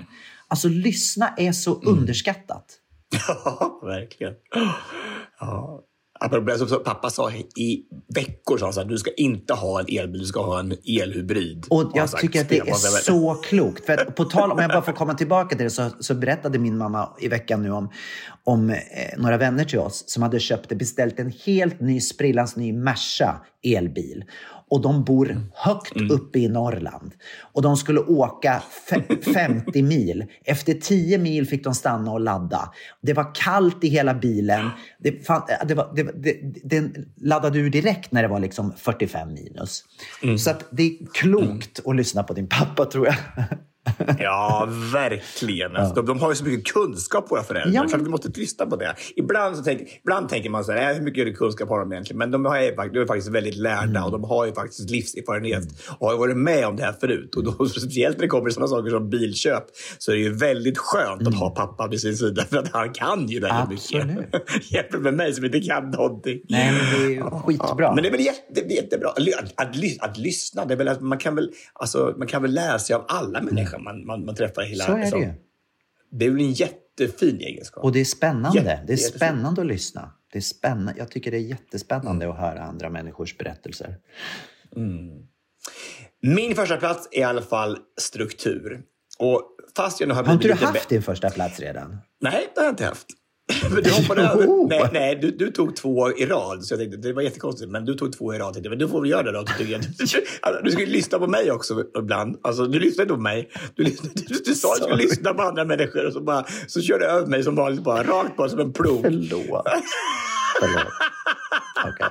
Alltså lyssna är så mm. underskattat. Ja, verkligen. Ja. Så pappa sa i veckor så att du ska inte ha en elbil, du ska ha en elhybrid. Och jag sagt, tycker att det är så klokt. För att på tal om jag bara får komma tillbaka till det, så, så berättade min mamma i veckan nu om, om eh, några vänner till oss som hade köpt och beställt en helt ny, sprillans ny Merca elbil. Och de bor högt mm. uppe i Norrland. Och de skulle åka fe- femtio mil. Efter tio mil fick de stanna och ladda. Det var kallt i hela bilen. Det, fan, det var, det, det, den laddade ur direkt när det var liksom fyrtiofem minus. Mm. Så att det är klokt mm. att lyssna på din pappa, tror jag. Ja, verkligen. Alltså, ja. De, de har ju så mycket kunskap, våra föräldrar. Ja, men... Så vi måste lyssna på det. Ibland, så tänk, ibland tänker man så här, hur mycket kunskap har de egentligen? Men de, har, de är faktiskt väldigt lärda mm. och de har ju faktiskt livserfarenhet mm. och har varit med om det här förut. Och då, speciellt när det kommer sådana saker som bilköp, så är det ju väldigt skönt mm. att ha pappa vid sin sida, för att han kan ju det här mycket. Jämfört med mig som inte kan någonting. Nej, men det är ju skitbra. Ja, men det är väl jätte, jättebra. Att, att, att, att lyssna, det är väl att man kan väl, alltså, man kan väl lära sig av alla människor. Man, man, man träffar hela... Så är det ju. Det är väl en jättefin egenskap. Och det är spännande. Jätte, det är spännande att lyssna. Det är spännande. Jag tycker det är jättespännande mm. att höra andra människors berättelser. Mm. Min första plats är i alla fall struktur. Och fast jag nu har, har inte du haft be- din första plats redan? Nej, det har jag inte haft. Men du hoppade över. Nej, nej du, du tog två i rad. Så jag tänkte, det var jättekonstigt. Men du tog två i rad. Tänkte, men du får väl göra det då. Du, alltså, du ska ju lyssna på mig också ibland. Alltså, du lyssnar inte på mig. Du, du, du, du sa att du skulle lyssna på andra människor. Och så, bara, så körde jag över mig som vanligt. Bara rakt på som en plog. Förlåt. Förlåt. Okej. Okay.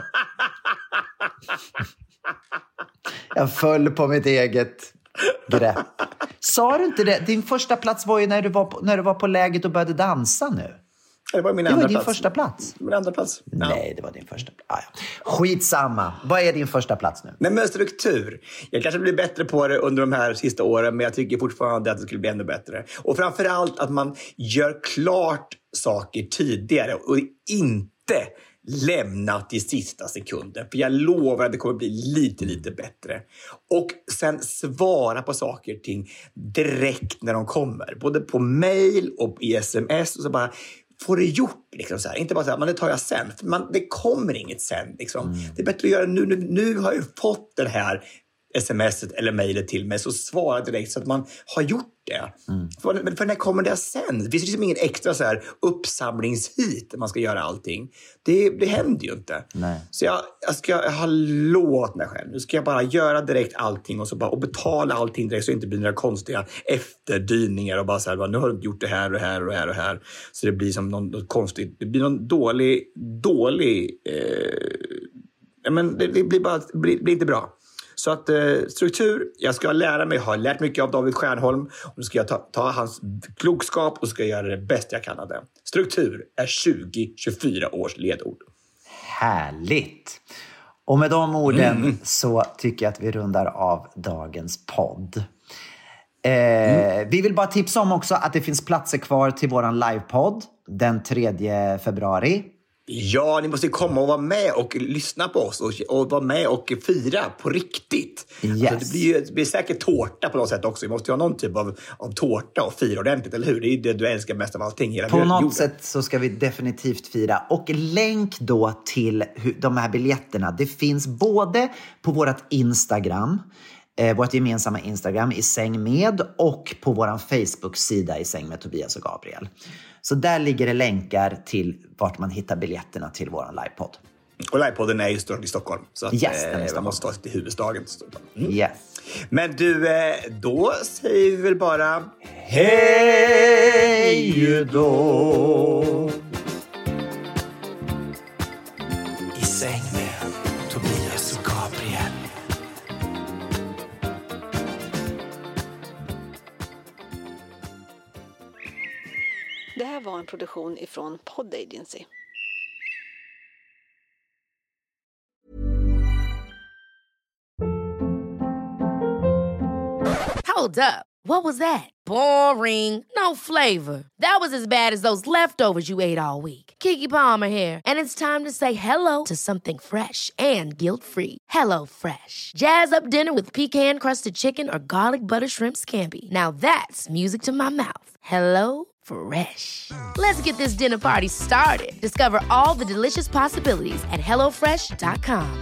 Jag föll på mitt eget grepp. Sa du inte det? Din första plats var ju när du var på, när du var på läget och började dansa nu. Det var min det andra var din plats. första plats. Min andra plats. Ja. Nej, det var din första plats. Ah, ja. Skitsamma. Vad är din första plats nu? Men med struktur. Jag kanske blir bättre på det under de här sista åren, men jag tycker fortfarande att det skulle bli ännu bättre. Och framförallt att man gör klart saker tidigare och inte lämna till sista sekunden. För jag lovar att det kommer bli lite, lite bättre. Och sen svara på saker och ting direkt när de kommer. Både på mail och i sms. Och så bara få det gjort. Liksom så här. Inte bara så här, men det tar jag sen. För man, det kommer inget sen. Liksom. Mm. Det är bättre att göra nu, nu. Nu har jag fått den här smset eller mejlet till mig, så svara direkt så att man har gjort det. Mm. För, för när kommer det sen? Det finns liksom ingen extra så här uppsamlingshit där man ska göra allting. Det, det händer ju inte. Nej. Så jag, jag ska jag har lovat mig själv. Nu ska jag bara göra direkt allting och, så bara, och betala allting direkt så det inte blir några konstiga efterdyningar och bara så här, nu har du gjort det här och här och här och här. Så det blir som någon, något konstigt. Det blir någon dålig, dålig eh, men det, det blir bara det blir, blir inte bra. Så att eh, struktur, jag ska lära mig, jag har lärt mycket av David Stjernholm. Och nu ska jag ta, ta hans klokskap och ska göra det bästa jag kan av det. Struktur är tjugo tjugofyra års ledord. Härligt! Och med de orden mm. så tycker jag att vi rundar av dagens podd. Eh, mm. Vi vill bara tipsa om också att det finns platser kvar till våran livepodd den tredje februari. Ja, ni måste komma och vara med och lyssna på oss och, och vara med och fira på riktigt. Yes. Alltså, det, blir, det blir säkert tårta på något sätt också. Vi måste ha någon typ av, av tårta och fira ordentligt, eller hur? Det är det du älskar mest av allting. Hela på något jorden. sätt så ska vi definitivt fira. Och länk då till hur, de här biljetterna. Det finns både på vårt Instagram, eh, vårt gemensamma Instagram i säng med, och på vår Facebook-sida i säng med Tobias och Gabriel. Så där ligger det länkar till vart man hittar biljetterna till våran livepodd. Och livepodden är ju större i Stockholm. Så att, yes, den är eh, man måste ta sig till huvudstaden. Mm. Yes. Men du, eh, då säger vi väl bara hej då! I säng med Tobias och Gabriel. Det här var en produktion ifrån Pod Agency. Hold up. What was that? Boring. No flavor. That was as bad as those leftovers you ate all week. Keke Palmer here, and it's time to say hello to something fresh and guilt-free. Hello Fresh. Jazz up dinner with pecan-crusted chicken or garlic butter shrimp scampi. Now that's music to my mouth. Hello Fresh. Let's get this dinner party started. Discover all the delicious possibilities at hello fresh dot com.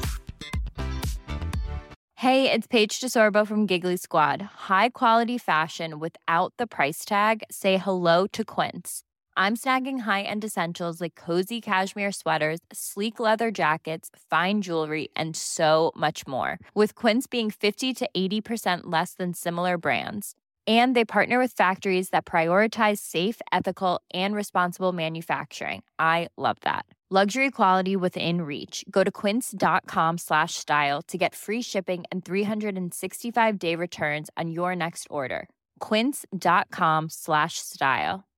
Hey, it's Paige DeSorbo from Giggly Squad. High quality fashion without the price tag. Say hello to Quince. I'm snagging high-end essentials like cozy cashmere sweaters, sleek leather jackets, fine jewelry, and so much more. With Quince being fifty to eighty percent less than similar brands. And they partner with factories that prioritize safe, ethical, and responsible manufacturing. I love that. Luxury quality within reach. Go to quince.com slash style to get free shipping and three sixty-five day returns on your next order. Quince.com slash style.